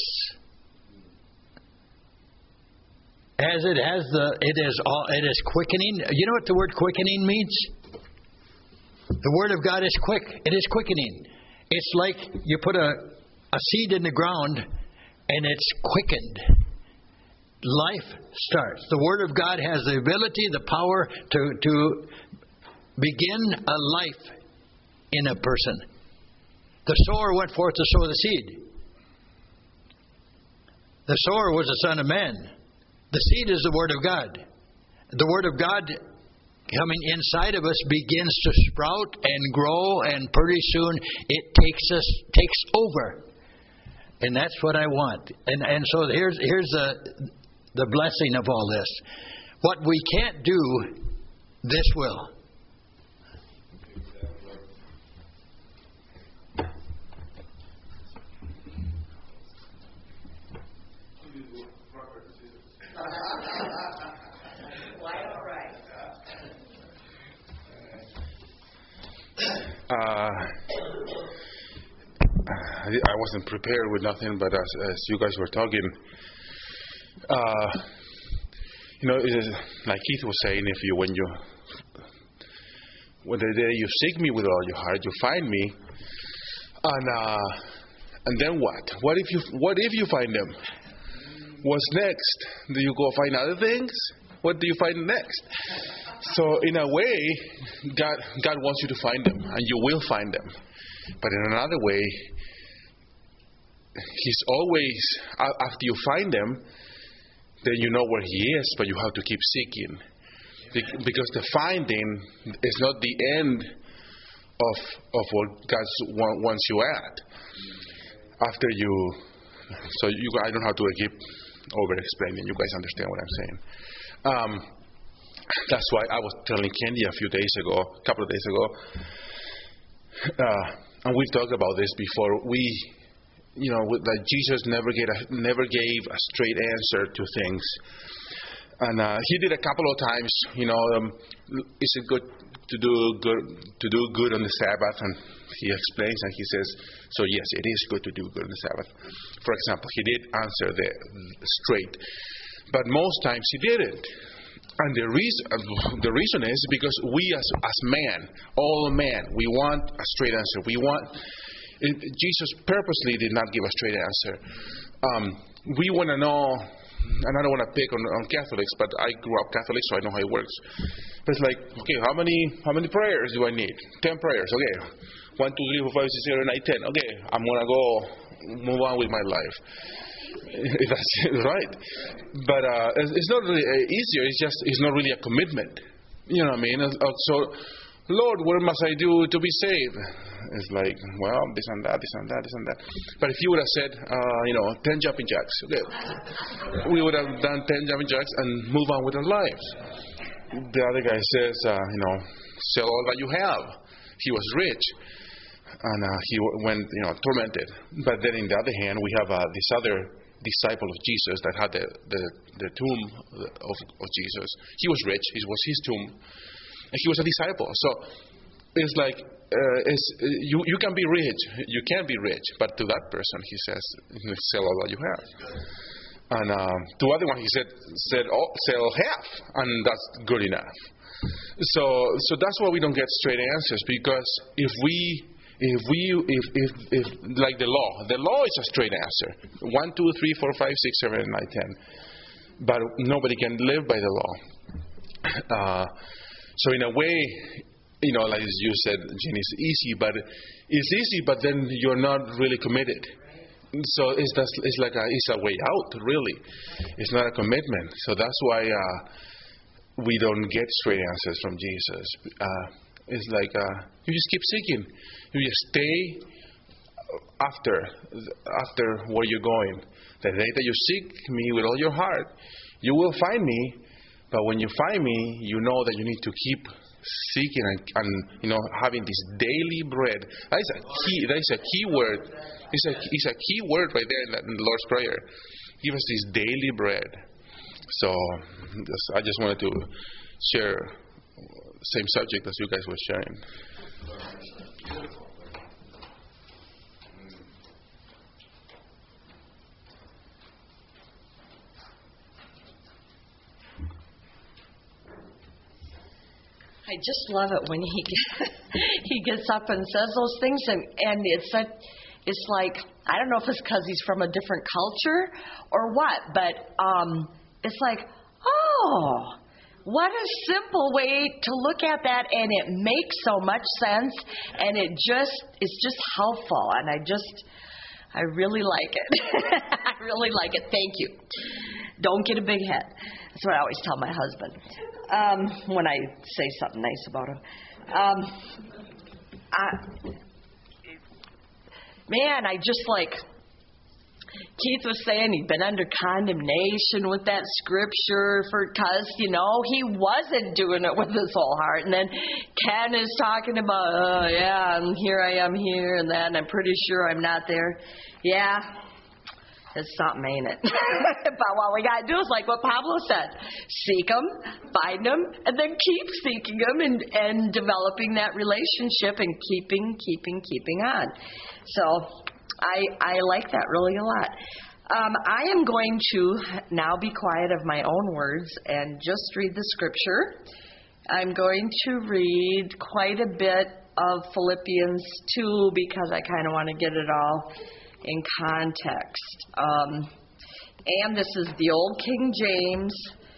As it has the, it is all, it is quickening. You know what the word quickening means? The Word of God is quick. It is quickening. It's like you put a, a seed in the ground and it's quickened. Life starts. The Word of God has the ability, the power to, to begin a life in a person. The sower went forth to sow the seed. The sower was the Son of Man. The seed is the Word of God. The Word of God coming inside of us begins to sprout and grow, and pretty soon it takes us, takes over. And that's what I want. And and so here's here's the the blessing of all this. What we can't do, this will. Uh, I wasn't prepared with nothing, but as, as you guys were talking, uh, you know, it is, like Keith was saying, if you when you when the day you seek me with all your heart, you find me, and uh, and then what? What if you what if you find them? What's next? Do you go find other things? What do you find next? So in a way, God God wants you to find them, and you will find them. But in another way, He's always, after you find them, then you know where He is, but you have to keep seeking. Because the finding is not the end of of what God wants you at. After you, so you, I don't have to keep over-explaining. You guys understand what I'm saying. Um, That's why I was telling Candy a few days ago, a couple of days ago, uh, and we've talked about this before. We, you know, that Jesus never gave a, never gave a straight answer to things, and uh, He did a couple of times. You know, um, is it good to do good to do good on the Sabbath? And He explains, and He says, so yes, it is good to do good on the Sabbath. For example, He did answer the straight, but most times He didn't. And the reason, the reason is because we as as man, all man, we want a straight answer. We want, it, Jesus purposely did not give a straight answer. Um, we want to know, and I don't want to pick on, on Catholics, but I grew up Catholic, so I know how it works. But it's like, okay, how many how many prayers do I need? Ten prayers, okay. One, two, three, four, five, six, seven, eight, ten. Okay, I'm gonna go move on with my life. That's right, but uh, it's not really easier. It's just it's not really a commitment. You know what I mean? So Lord, what must I do to be saved? It's like, well, this and that, this and that, this and that. But if you would have said, uh, you know, ten jumping jacks, okay, we would have done ten jumping jacks and move on with our lives. The other guy says, uh, you know, sell all that you have. He was rich, and uh, he went, you know, tormented. But then, in the other hand, we have uh, this other disciple of Jesus that had the the, the tomb of, of Jesus. He was rich. It was his tomb. And he was a disciple. So it's like uh, it's, uh, you you can be rich, you can be rich, but to that person he says, sell all that you have. And um, to other one he said, said oh, sell half, and that's good enough. So so that's why we don't get straight answers, because if we if we if if, if like the law, the law is a straight answer. One, two, three, four, five, six, seven, eight, nine, ten. But nobody can live by the law. Uh, So in a way, you know, like you said, Jenny, it's easy, but it's easy, but then you're not really committed. So it's just, it's like a, it's a way out, really. It's not a commitment. So that's why uh, we don't get straight answers from Jesus. Uh, it's like uh, you just keep seeking. You just stay after after where you're going. The day that you seek me with all your heart, you will find me. But when you find me, you know that you need to keep seeking and, and you know, having this daily bread. That is a key. That is a key word. It's a it's a key word right there in, that, in the Lord's Prayer. Give us this daily bread. So just, I just wanted to share the same subject as you guys were sharing. I just love it when he he gets up and says those things, and and it's a, it's like, I don't know if it's because he's from a different culture or what, but um, it's like, oh, what a simple way to look at that, and it makes so much sense, and it just it's just helpful, and I just I really like it. I really like it. Thank you. Don't get a big head. That's what I always tell my husband um, when I say something nice about him. Um, I, man, I just like Keith was saying, he'd been under condemnation with that scripture for because, you know, he wasn't doing it with his whole heart. And then Ken is talking about, oh, yeah, and here I am here and that, and I'm pretty sure I'm not there. Yeah. It's something, ain't it? But what we got to do is like what Pablo said. Seek them, find them, and then keep seeking them and, and developing that relationship and keeping, keeping, keeping on. So I I like that really a lot. Um, I am going to now be quiet of my own words and just read the scripture. I'm going to read quite a bit of Philippians two because I kind of want to get it all in context. Um, and this is the old King James.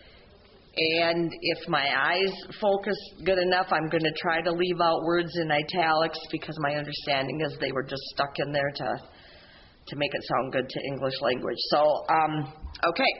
And if my eyes focus good enough, I'm going to try to leave out words in italics because my understanding is they were just stuck in there to to make it sound good to English language. So, um, okay.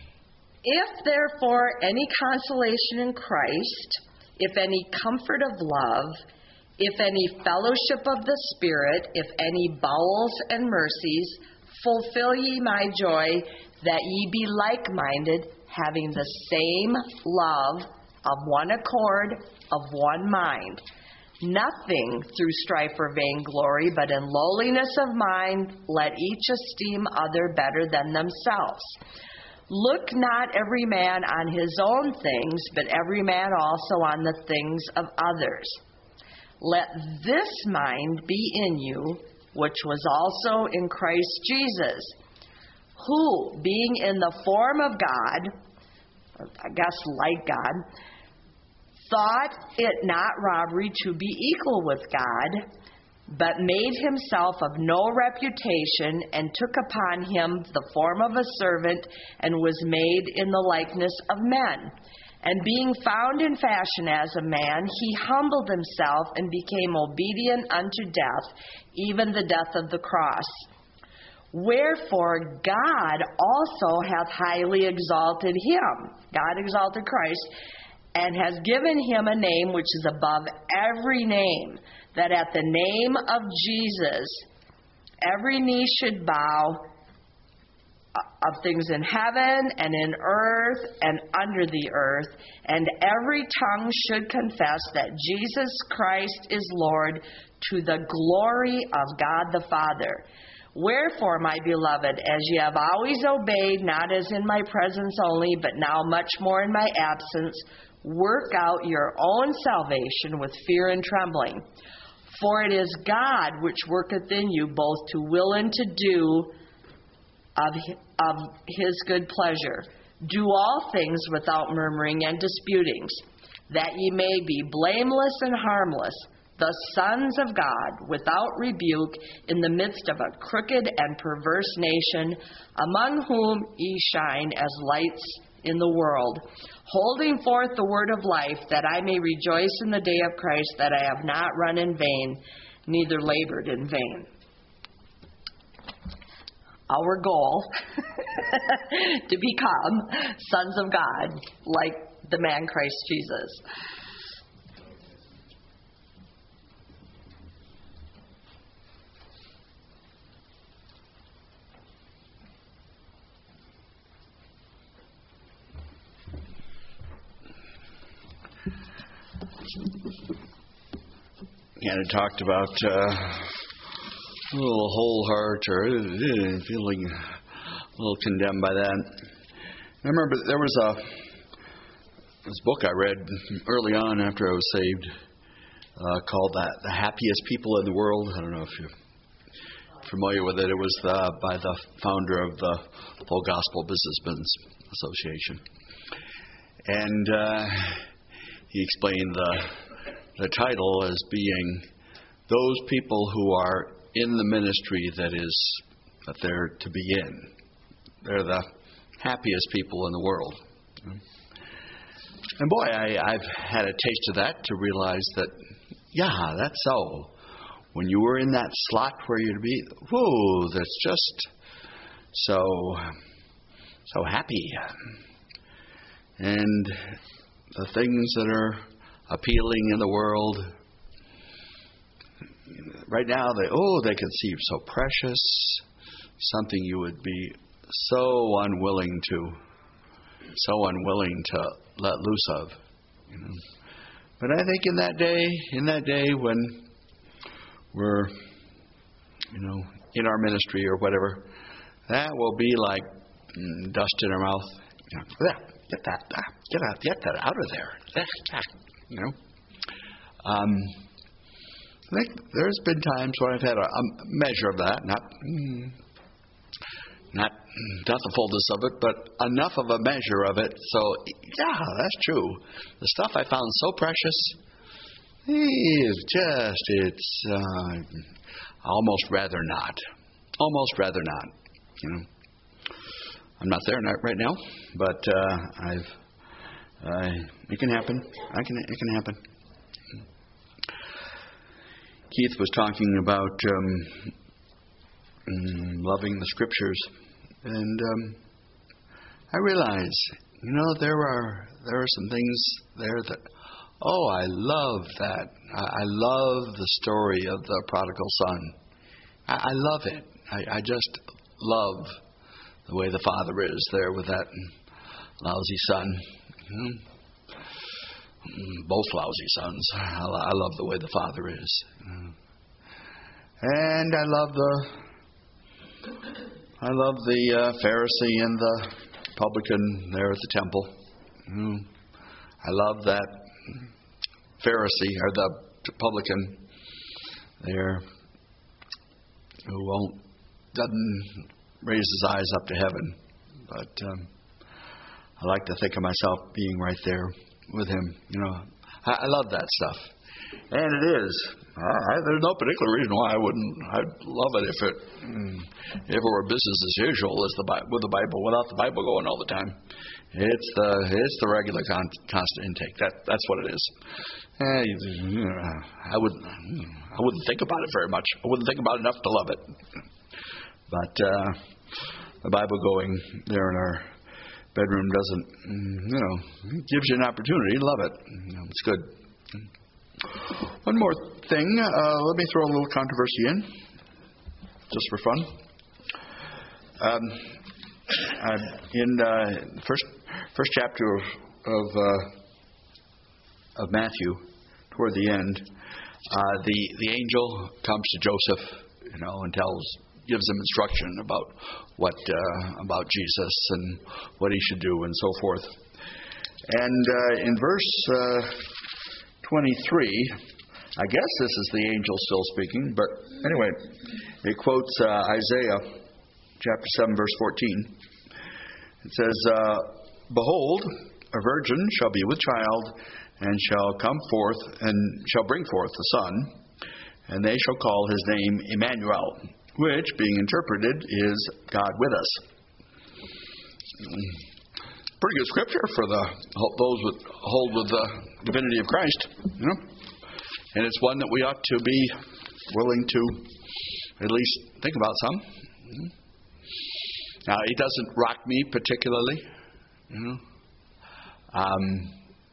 If therefore any consolation in Christ, if any comfort of love, if any fellowship of the Spirit, if any bowels and mercies, fulfill ye my joy, that ye be like-minded, having the same love, of one accord, of one mind. Nothing through strife or vainglory, but in lowliness of mind, let each esteem other better than themselves. Look not every man on his own things, but every man also on the things of others. Let this mind be in you, which was also in Christ Jesus, who, being in the form of God, I guess like God, thought it not robbery to be equal with God, but made himself of no reputation, and took upon him the form of a servant, and was made in the likeness of men. And being found in fashion as a man, he humbled himself and became obedient unto death, even the death of the cross. Wherefore God also hath highly exalted him, God exalted Christ, and has given him a name which is above every name, that at the name of Jesus every knee should bow, of things in heaven and in earth and under the earth, and every tongue should confess that Jesus Christ is Lord, to the glory of God the Father. Wherefore, my beloved, as ye have always obeyed, not as in my presence only, but now much more in my absence, work out your own salvation with fear and trembling. For it is God which worketh in you both to will and to do of of his good pleasure. Do all things without murmuring and disputings, that ye may be blameless and harmless, the sons of God, without rebuke, in the midst of a crooked and perverse nation, among whom ye shine as lights in the world, holding forth the word of life, that I may rejoice in the day of Christ, that I have not run in vain, neither labored in vain. Our goal to become sons of God, like the man Christ Jesus. And it talked about uh, a little whole heart, or uh, feeling a little condemned by that. I remember there was a this book I read early on after I was saved uh, called that, The Happiest People in the World. I don't know if you're familiar with it. It was uh, by the founder of the Full Gospel Businessmen's Association. And uh, he explained the the title as being those people who are in the ministry that is that they're to be in. They're the happiest people in the world. And boy, I, I've had a taste of that to realize that, yeah, that's so. When you were in that slot where you're to be, whoa, that's just so, so happy. And the things that are appealing in the world, right now, they oh, they can seem so precious, something you would be so unwilling to, so unwilling to let loose of. You know. But I think in that day, in that day when we're, you know, in our ministry or whatever, that will be like mm, dust in our mouth. You know, get that, get that, get that out of there. You know. Um, I think there's been times when I've had a, a measure of that, not mm, not not the fullness of it, but enough of a measure of it. So yeah, that's true. The stuff I found so precious is just it's uh, almost rather not, almost rather not. You know, I'm not there right now, but uh, I've uh, it can happen. I can it can happen. Keith was talking about um, loving the Scriptures, and um, I realize, you know, there are there are some things there that, oh, I love that. I, I love the story of the prodigal son. I, I love it. I, I just love the way the father is there with that lousy son. Mm-hmm. Both lousy sons. I, I love the way the father is. And I love the I love the uh, Pharisee and the publican there at the temple. Mm. I love that Pharisee or the publican there who won't doesn't raise his eyes up to heaven. But um, I like to think of myself being right there with him. You know, I, I love that stuff, and it is. I, there's no particular reason why I wouldn't. I'd love it if it if it were business as usual as the with the Bible, without the Bible going all the time. It's the it's the regular con, constant intake. That that's what it is. Eh, you know, I wouldn't I wouldn't think about it very much. I wouldn't think about it enough to love it. But uh, the Bible going there in our bedroom doesn't, you know, gives you an opportunity. Love it. You know, it's good. One more thing. Uh, let me throw a little controversy in, just for fun. Um, uh, in uh, first first chapter of of, uh, of Matthew, toward the end, uh, the the angel comes to Joseph, you know, and tells, gives him instruction about what uh, about Jesus and what he should do and so forth. And uh, in verse uh, twenty-three, I guess this is the angel still speaking, but anyway, it quotes uh, Isaiah chapter seven, verse fourteen. It says, uh, "Behold, a virgin shall be with child, and shall come forth, and shall bring forth a son, and they shall call his name Emmanuel," which, being interpreted, is God with us. Pretty good scripture for the those that hold with the divinity of Christ, you know. And it's one that we ought to be willing to at least think about some. Now, it doesn't rock me particularly, you know. Um,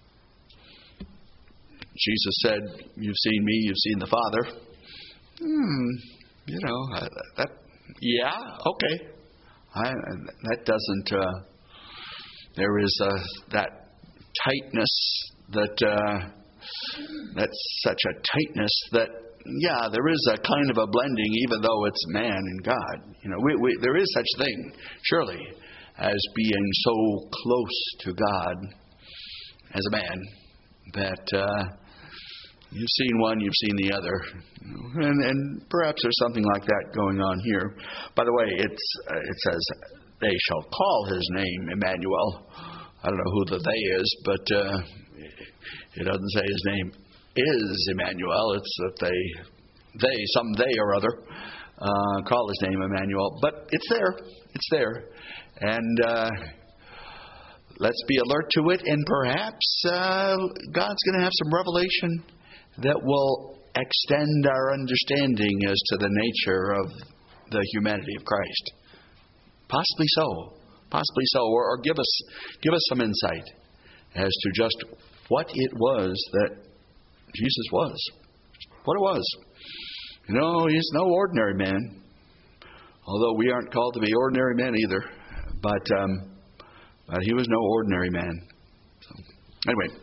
Jesus said, "You've seen me, you've seen the Father." Hmm, you know, uh, that, yeah, okay. I, that doesn't, uh, there is uh, that tightness that, uh, that's such a tightness that, yeah, there is a kind of a blending, even though it's man and God. You know, we, we, there is such thing, surely, as being so close to God as a man that uh, you've seen one, you've seen the other. And, and perhaps there's something like that going on here. By the way, it's uh, it says, "They shall call his name Emmanuel." I don't know who the "they" is, but uh, it doesn't say his name is Emmanuel. It's that they, they, some they or other, uh, call his name Emmanuel. But it's there. It's there. And uh, let's be alert to it. And perhaps uh, God's going to have some revelation that will extend our understanding as to the nature of the humanity of Christ. Possibly so. Possibly so. Or, or give us give us some insight as to just what it was that Jesus was. What it was. You know, he's no ordinary man. Although we aren't called to be ordinary men either. But, um, but he was no ordinary man. So, anyway.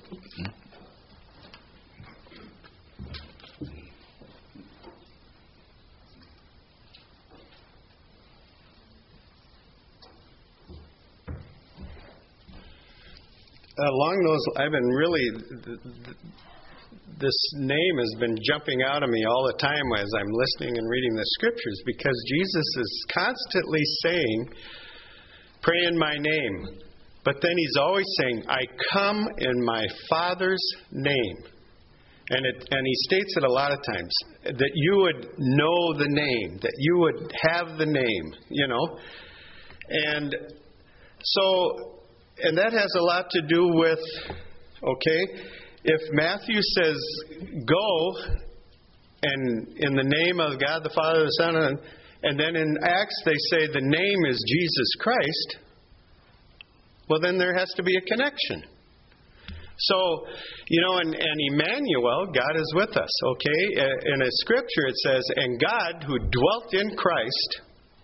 Along those, I've been really, this name has been jumping out of me all the time as I'm listening and reading the scriptures, because Jesus is constantly saying, "Pray in my name." But then he's always saying, "I come in my Father's name." And it, and he states it a lot of times, that you would know the name, that you would have the name, you know. And so, and that has a lot to do with, okay, if Matthew says, "Go," and in the name of God the Father, the Son, and, and then in Acts they say the name is Jesus Christ, well, then there has to be a connection. So, you know, and, and Emmanuel, God is with us, okay? In a scripture it says, "And God who dwelt in Christ,"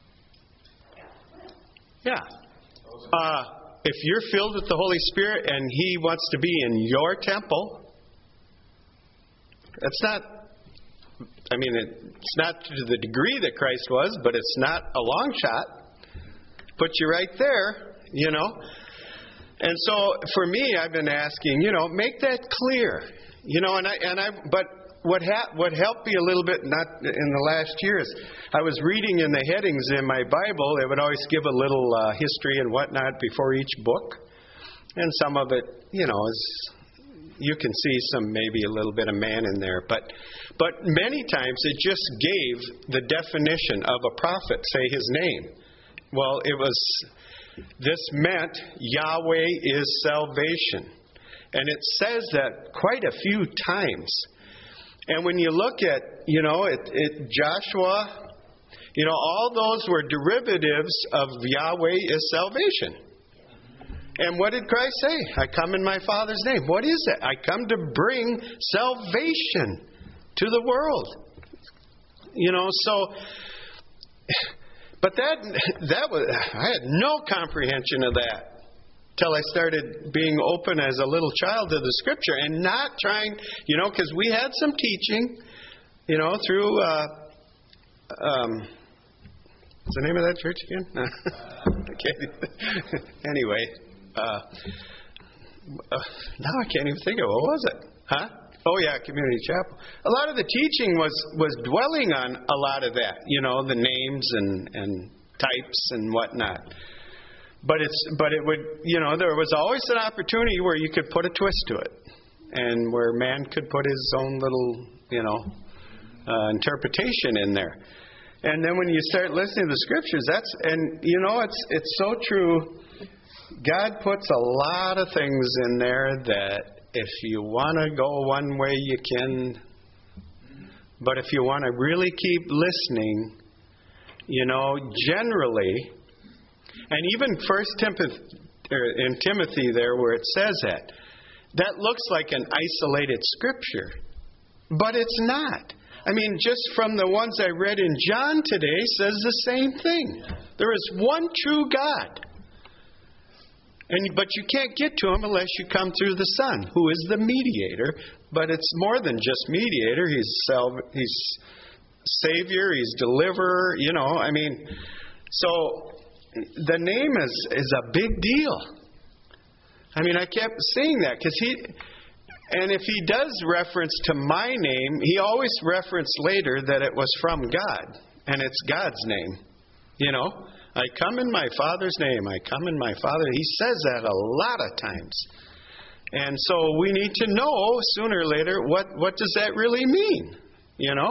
yeah. Uh, if you're filled with the Holy Spirit and He wants to be in your temple, that's not, I mean, it's not to the degree that Christ was, but it's not a long shot. Put you right there, you know. And so for me, I've been asking, you know, make that clear, you know, and I, and I, but what ha- what helped me a little bit, not in the last years, I was reading in the headings in my Bible. They would always give a little uh, history and whatnot before each book, and some of it, you know, is, you can see some maybe a little bit of man in there, but but many times it just gave the definition of a prophet, say his name. Well, it was, this meant Yahweh is salvation, and it says that quite a few times. And when you look at, you know, it, it, Joshua, you know, all those were derivatives of Yahweh is salvation. And what did Christ say? I come in my Father's name. What is it? I come to bring salvation to the world. You know, so, but that, that was, I had no comprehension of that till I started being open as a little child to the Scripture and not trying, you know, because we had some teaching, you know, through, uh, um, what's the name of that church again? Okay. Anyway, uh, uh, now I can't even think of it. What was it? Huh? Oh, yeah, Community Chapel. A lot of the teaching was, was dwelling on a lot of that, you know, the names and, and types and whatnot. But it's but it would, you know, there was always an opportunity where you could put a twist to it and where man could put his own little, you know, uh, interpretation in there. And then when you start listening to the Scriptures, that's, and, you know, it's it's so true. God puts a lot of things in there that if you want to go one way, you can. But if you want to really keep listening, you know, generally, and even First Timothy, in Timothy there where it says that, that looks like an isolated scripture. But it's not. I mean, just from the ones I read in John today says the same thing. There is one true God. And, but you can't get to Him unless you come through the Son, who is the mediator. But it's more than just mediator. He's salv- He's Savior. He's deliverer. You know, I mean, so the name is, is a big deal. I mean, I kept seeing that because He... And if He does reference to my name, He always referenced later that it was from God. And it's God's name. You know? I come in my Father's name. I come in my Father. He says that a lot of times. And so we need to know sooner or later what, what does that really mean? You know?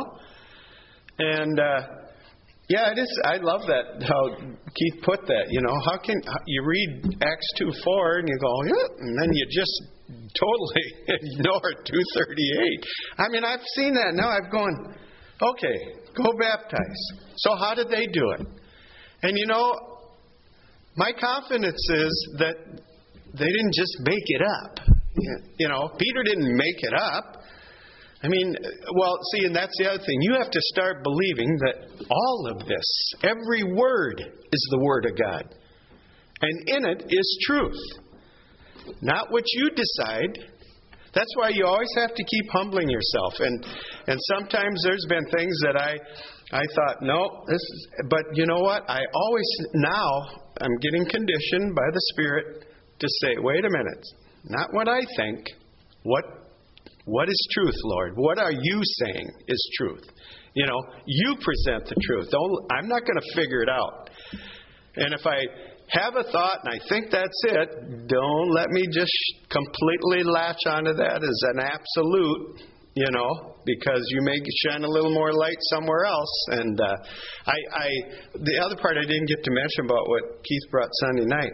And uh, yeah, it is. I love that how Keith put that. You know, how can you read Acts two four and you go, yeah, and then you just totally ignore two thirty-eight. I mean, I've seen that now. I've gone, okay, go baptize. So how did they do it? And you know, my confidence is that they didn't just make it up. You know, Peter didn't make it up. I mean, well, see, and that's the other thing. You have to start believing that all of this, every word, is the Word of God. And in it is truth. Not what you decide. That's why you always have to keep humbling yourself. And and sometimes there's been things that I I thought, no, this is, but you know what? I always, now, I'm getting conditioned by the Spirit to say, wait a minute, not what I think, what what is truth, Lord? What are you saying is truth? You know, you present the truth. Don't, I'm not going to figure it out. And if I have a thought and I think that's it, don't let me just completely latch onto that as an absolute, you know, because you may shine a little more light somewhere else. And uh, I, I, the other part I didn't get to mention about what Keith brought Sunday night.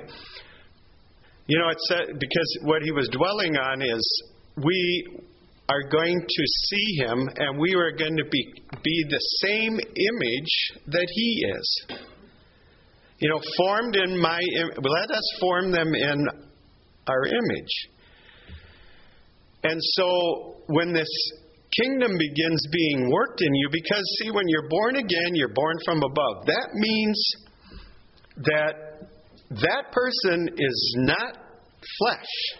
You know, it said, because what he was dwelling on is we are going to see Him and we are going to be, be the same image that He is. You know, formed in my, let us form them in our image. And so when this kingdom begins being worked in you, because see, when you're born again, you're born from above. That means that that person is not flesh.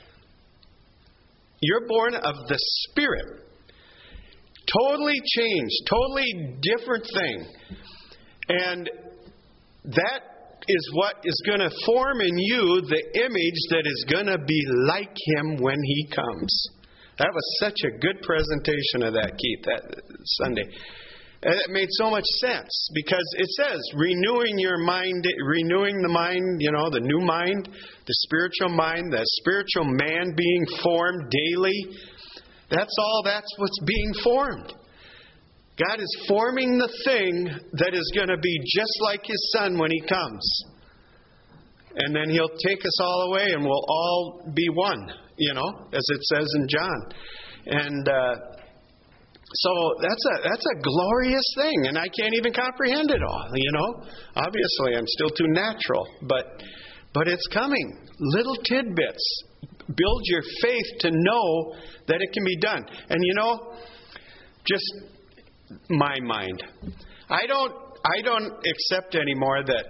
You're born of the Spirit. Totally changed, totally different thing. And that is what is going to form in you the image that is going to be like Him when He comes. That was such a good presentation of that, Keith, that Sunday. And it made so much sense because it says renewing your mind, renewing the mind, you know, the new mind, the spiritual mind, the spiritual man being formed daily. That's all, that's what's being formed. God is forming the thing that is going to be just like His Son when He comes. And then He'll take us all away and we'll all be one, you know, as it says in John. And uh, so that's a that's a glorious thing, and I can't even comprehend it all, you know. Obviously, I'm still too natural, but But it's coming. Little tidbits. Build your faith to know that it can be done. And you know, just my mind. I don't I don't accept anymore that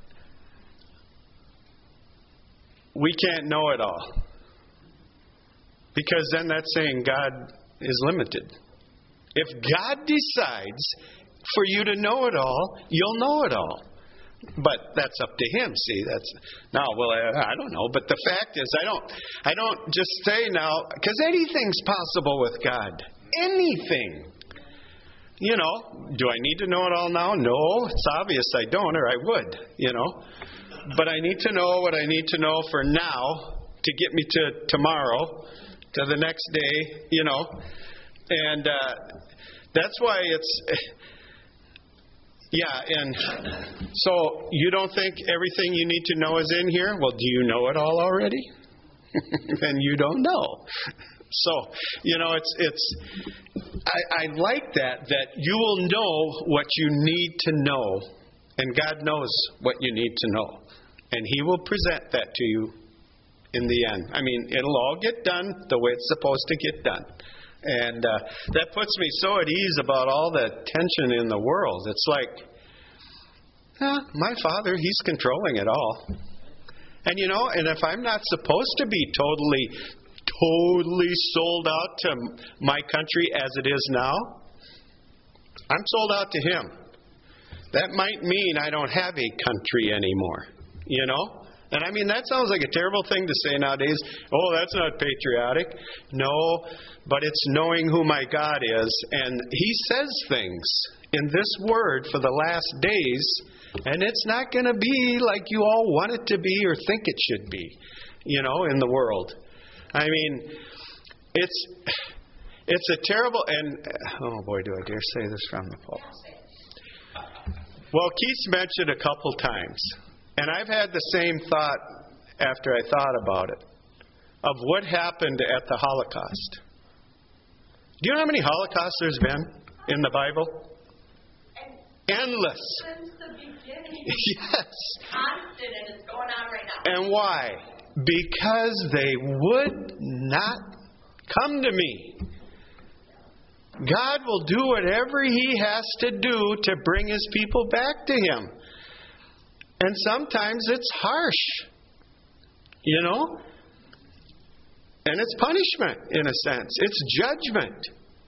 we can't know it all. Because then that's saying God is limited. If God decides for you to know it all, you'll know it all. But that's up to Him. See, that's now. Well, I, I don't know. But the fact is, I don't. I don't just say now because anything's possible with God. Anything. You know. Do I need to know it all now? No. It's obvious I don't, or I would. You know. But I need to know what I need to know for now to get me to tomorrow, to the next day. You know. And uh, that's why it's. Yeah, and so you don't think everything you need to know is in here? Well, do you know it all already? Then you don't know. So, you know, it's it's. I, I like that that you will know what you need to know, and God knows what you need to know, and He will present that to you in the end. I mean, it'll all get done the way it's supposed to get done. And uh, that puts me so at ease about all the tension in the world. It's like, eh, my Father, He's controlling it all. And you know, and if I'm not supposed to be totally, totally sold out to my country as it is now, I'm sold out to Him. That might mean I don't have a country anymore, you know? And I mean, that sounds like a terrible thing to say nowadays. Oh, that's not patriotic. No, but it's knowing who my God is. And He says things in this Word for the last days, and it's not going to be like you all want it to be or think it should be, you know, in the world. I mean, it's it's a terrible, and oh boy, do I dare say this from the pulpit. Well, Keith's mentioned a couple times. And I've had the same thought after I thought about it, of what happened at the Holocaust. Do you know how many Holocausts there's been in the Bible? Endless. Since the beginning. Yes. Constant, and it's going on right now. And why? Because they would not come to me. God will do whatever He has to do to bring His people back to Him. And sometimes it's harsh, you know? And it's punishment, in a sense. It's judgment.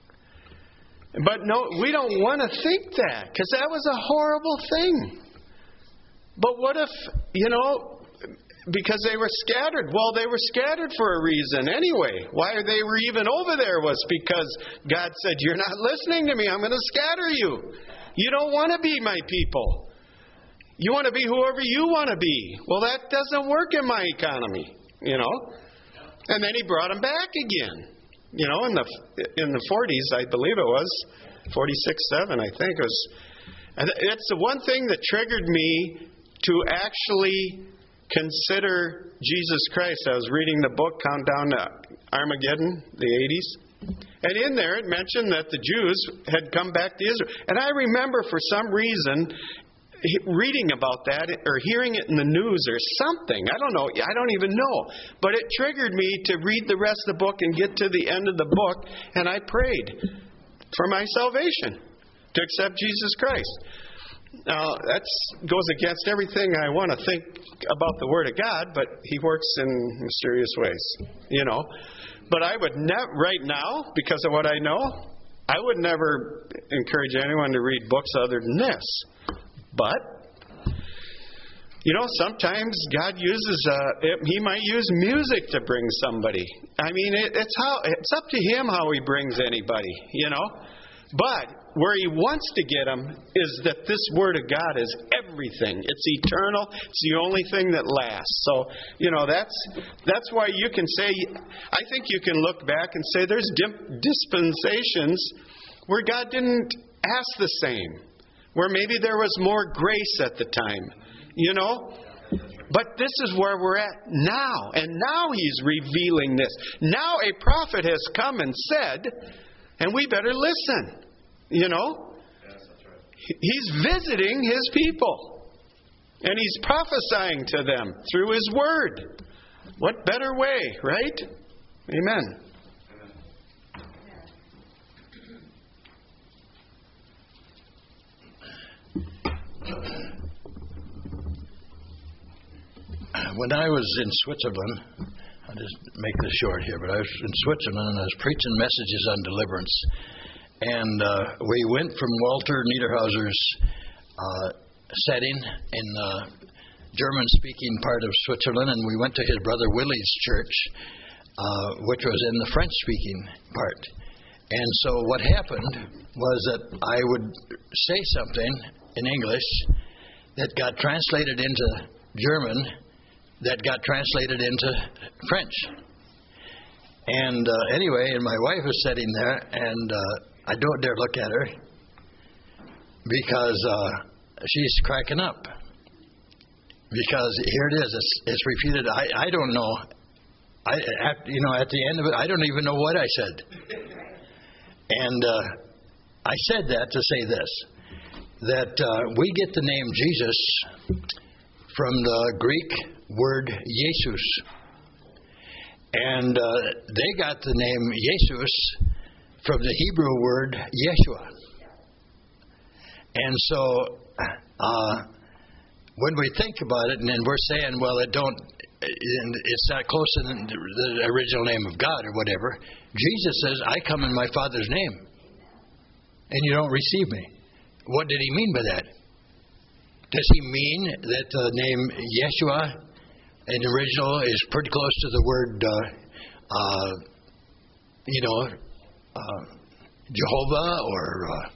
But no, we don't want to think that, because that was a horrible thing. But what if, you know, because they were scattered. Well, they were scattered for a reason anyway. Why they were even over there was because God said, you're not listening to me. I'm going to scatter you. You don't want to be my people. You want to be whoever you want to be. Well, that doesn't work in my economy, you know. And then He brought them back again. You know, in the in the forties, I believe it was, forty-six, seven, I think it was. And it's the one thing that triggered me to actually consider Jesus Christ. I was reading the book Countdown to Armageddon, the eighties. And in there it mentioned that the Jews had come back to Israel. And I remember for some reason reading about that or hearing it in the news or something. I don't know. I don't even know. But it triggered me to read the rest of the book and get to the end of the book. And I prayed for my salvation, to accept Jesus Christ. Now, that goes against everything I want to think about the Word of God, but He works in mysterious ways, you know. But I would never, right now, because of what I know, I would never encourage anyone to read books other than this. But, you know, sometimes God uses, uh, it, He might use music to bring somebody. I mean, it, it's how it's up to Him how He brings anybody, you know. But where He wants to get them is that this Word of God is everything. It's eternal. It's the only thing that lasts. So, you know, that's that's why you can say, I think you can look back and say there's dispensations where God didn't ask the same. Where maybe there was more grace at the time, you know. But this is where we're at now. And now He's revealing this. Now a prophet has come and said, and we better listen, you know. Yes, that's right. He's visiting His people. And He's prophesying to them through His Word. What better way, right? Amen. When I was in Switzerland, I'll just make this short here, but I was in Switzerland and I was preaching messages on deliverance. And uh, we went from Walter Niederhauser's uh, setting in the German-speaking part of Switzerland, and we went to his brother Willie's church, uh, which was in the French-speaking part. And so what happened was that I would say something in English that got translated into German, that got translated into French. And uh, anyway, and my wife was sitting there, and uh, I don't dare look at her because uh, she's cracking up. Because here it is, it's, it's repeated. I, I don't know. I at, you know at the end of it, I don't even know what I said. And uh, I said that to say this: that uh, we get the name Jesus from the Greek word Jesus. And uh, they got the name Jesus from the Hebrew word Yeshua. And so uh, when we think about it, and then we're saying, well, it don't, it's not close to the original name of God or whatever, Jesus says, I come in my Father's name, and you don't receive me. What did He mean by that? Does He mean that the name Yeshua in the original is pretty close to the word, uh, uh, you know, uh, Jehovah, or uh,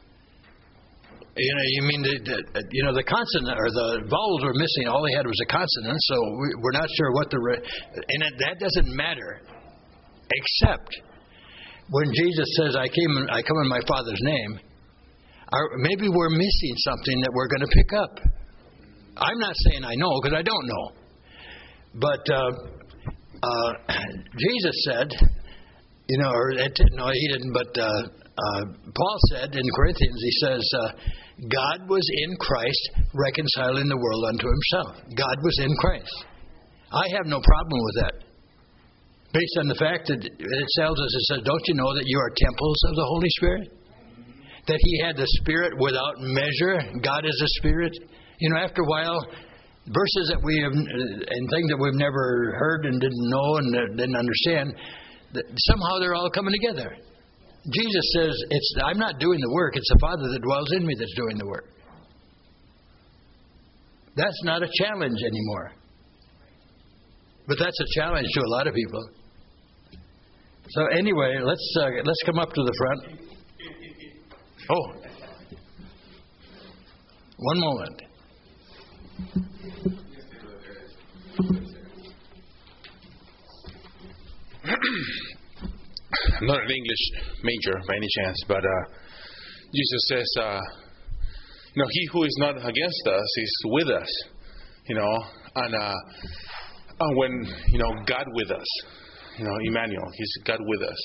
you know, you mean the, the you know the consonant or the vowels were missing? All they had was a consonant, so we, we're not sure what the re- and it, that doesn't matter, except when Jesus says, "I came, I come in my Father's name." Our, maybe we're missing something that we're going to pick up. I'm not saying I know, because I don't know. But uh, uh, Jesus said, you know, or it, no, he didn't, but uh, uh, Paul said in Corinthians, he says, uh, God was in Christ reconciling the world unto Himself. God was in Christ. I have no problem with that. Based on the fact that it tells us, it says, don't you know that you are temples of the Holy Spirit? That He had the Spirit without measure. God is a Spirit. You know, after a while, verses that we have, and things that we've never heard and didn't know and didn't understand, that somehow they're all coming together. Jesus says, "It's I'm not doing the work, it's the Father that dwells in me that's doing the work." That's not a challenge anymore. But that's a challenge to a lot of people. So anyway, let's uh, let's come up to the front. Oh, one moment. I'm not an English major by any chance, but uh, Jesus says, uh, you know, He who is not against us is with us, you know, and, uh, and when, you know, God with us, you know, Emmanuel, He's God with us.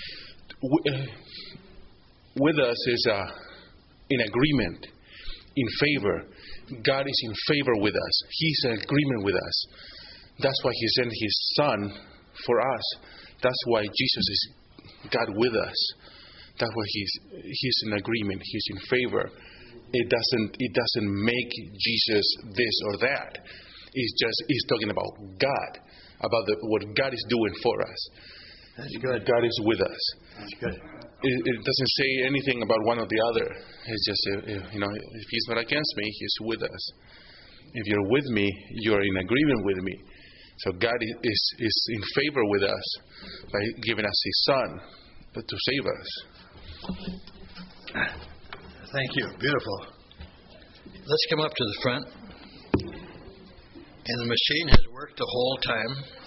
With us is uh, in agreement, in favor. God is in favor with us. He's in agreement with us. That's why He sent His Son for us. That's why Jesus is God with us. That's why He's He's in agreement. He's in favor. It doesn't it doesn't make Jesus this or that. It's just He's talking about God, about the, what God is doing for us. That's good. God is with us. That's good. It, it doesn't say anything about one or the other. It's just, you know, if He's not against me, He's with us. If you're with me, you're in agreement with me. So God is, is in favor with us by giving us His Son to save us. Thank you. Beautiful. Let's come up to the front. And the machine has worked the whole time.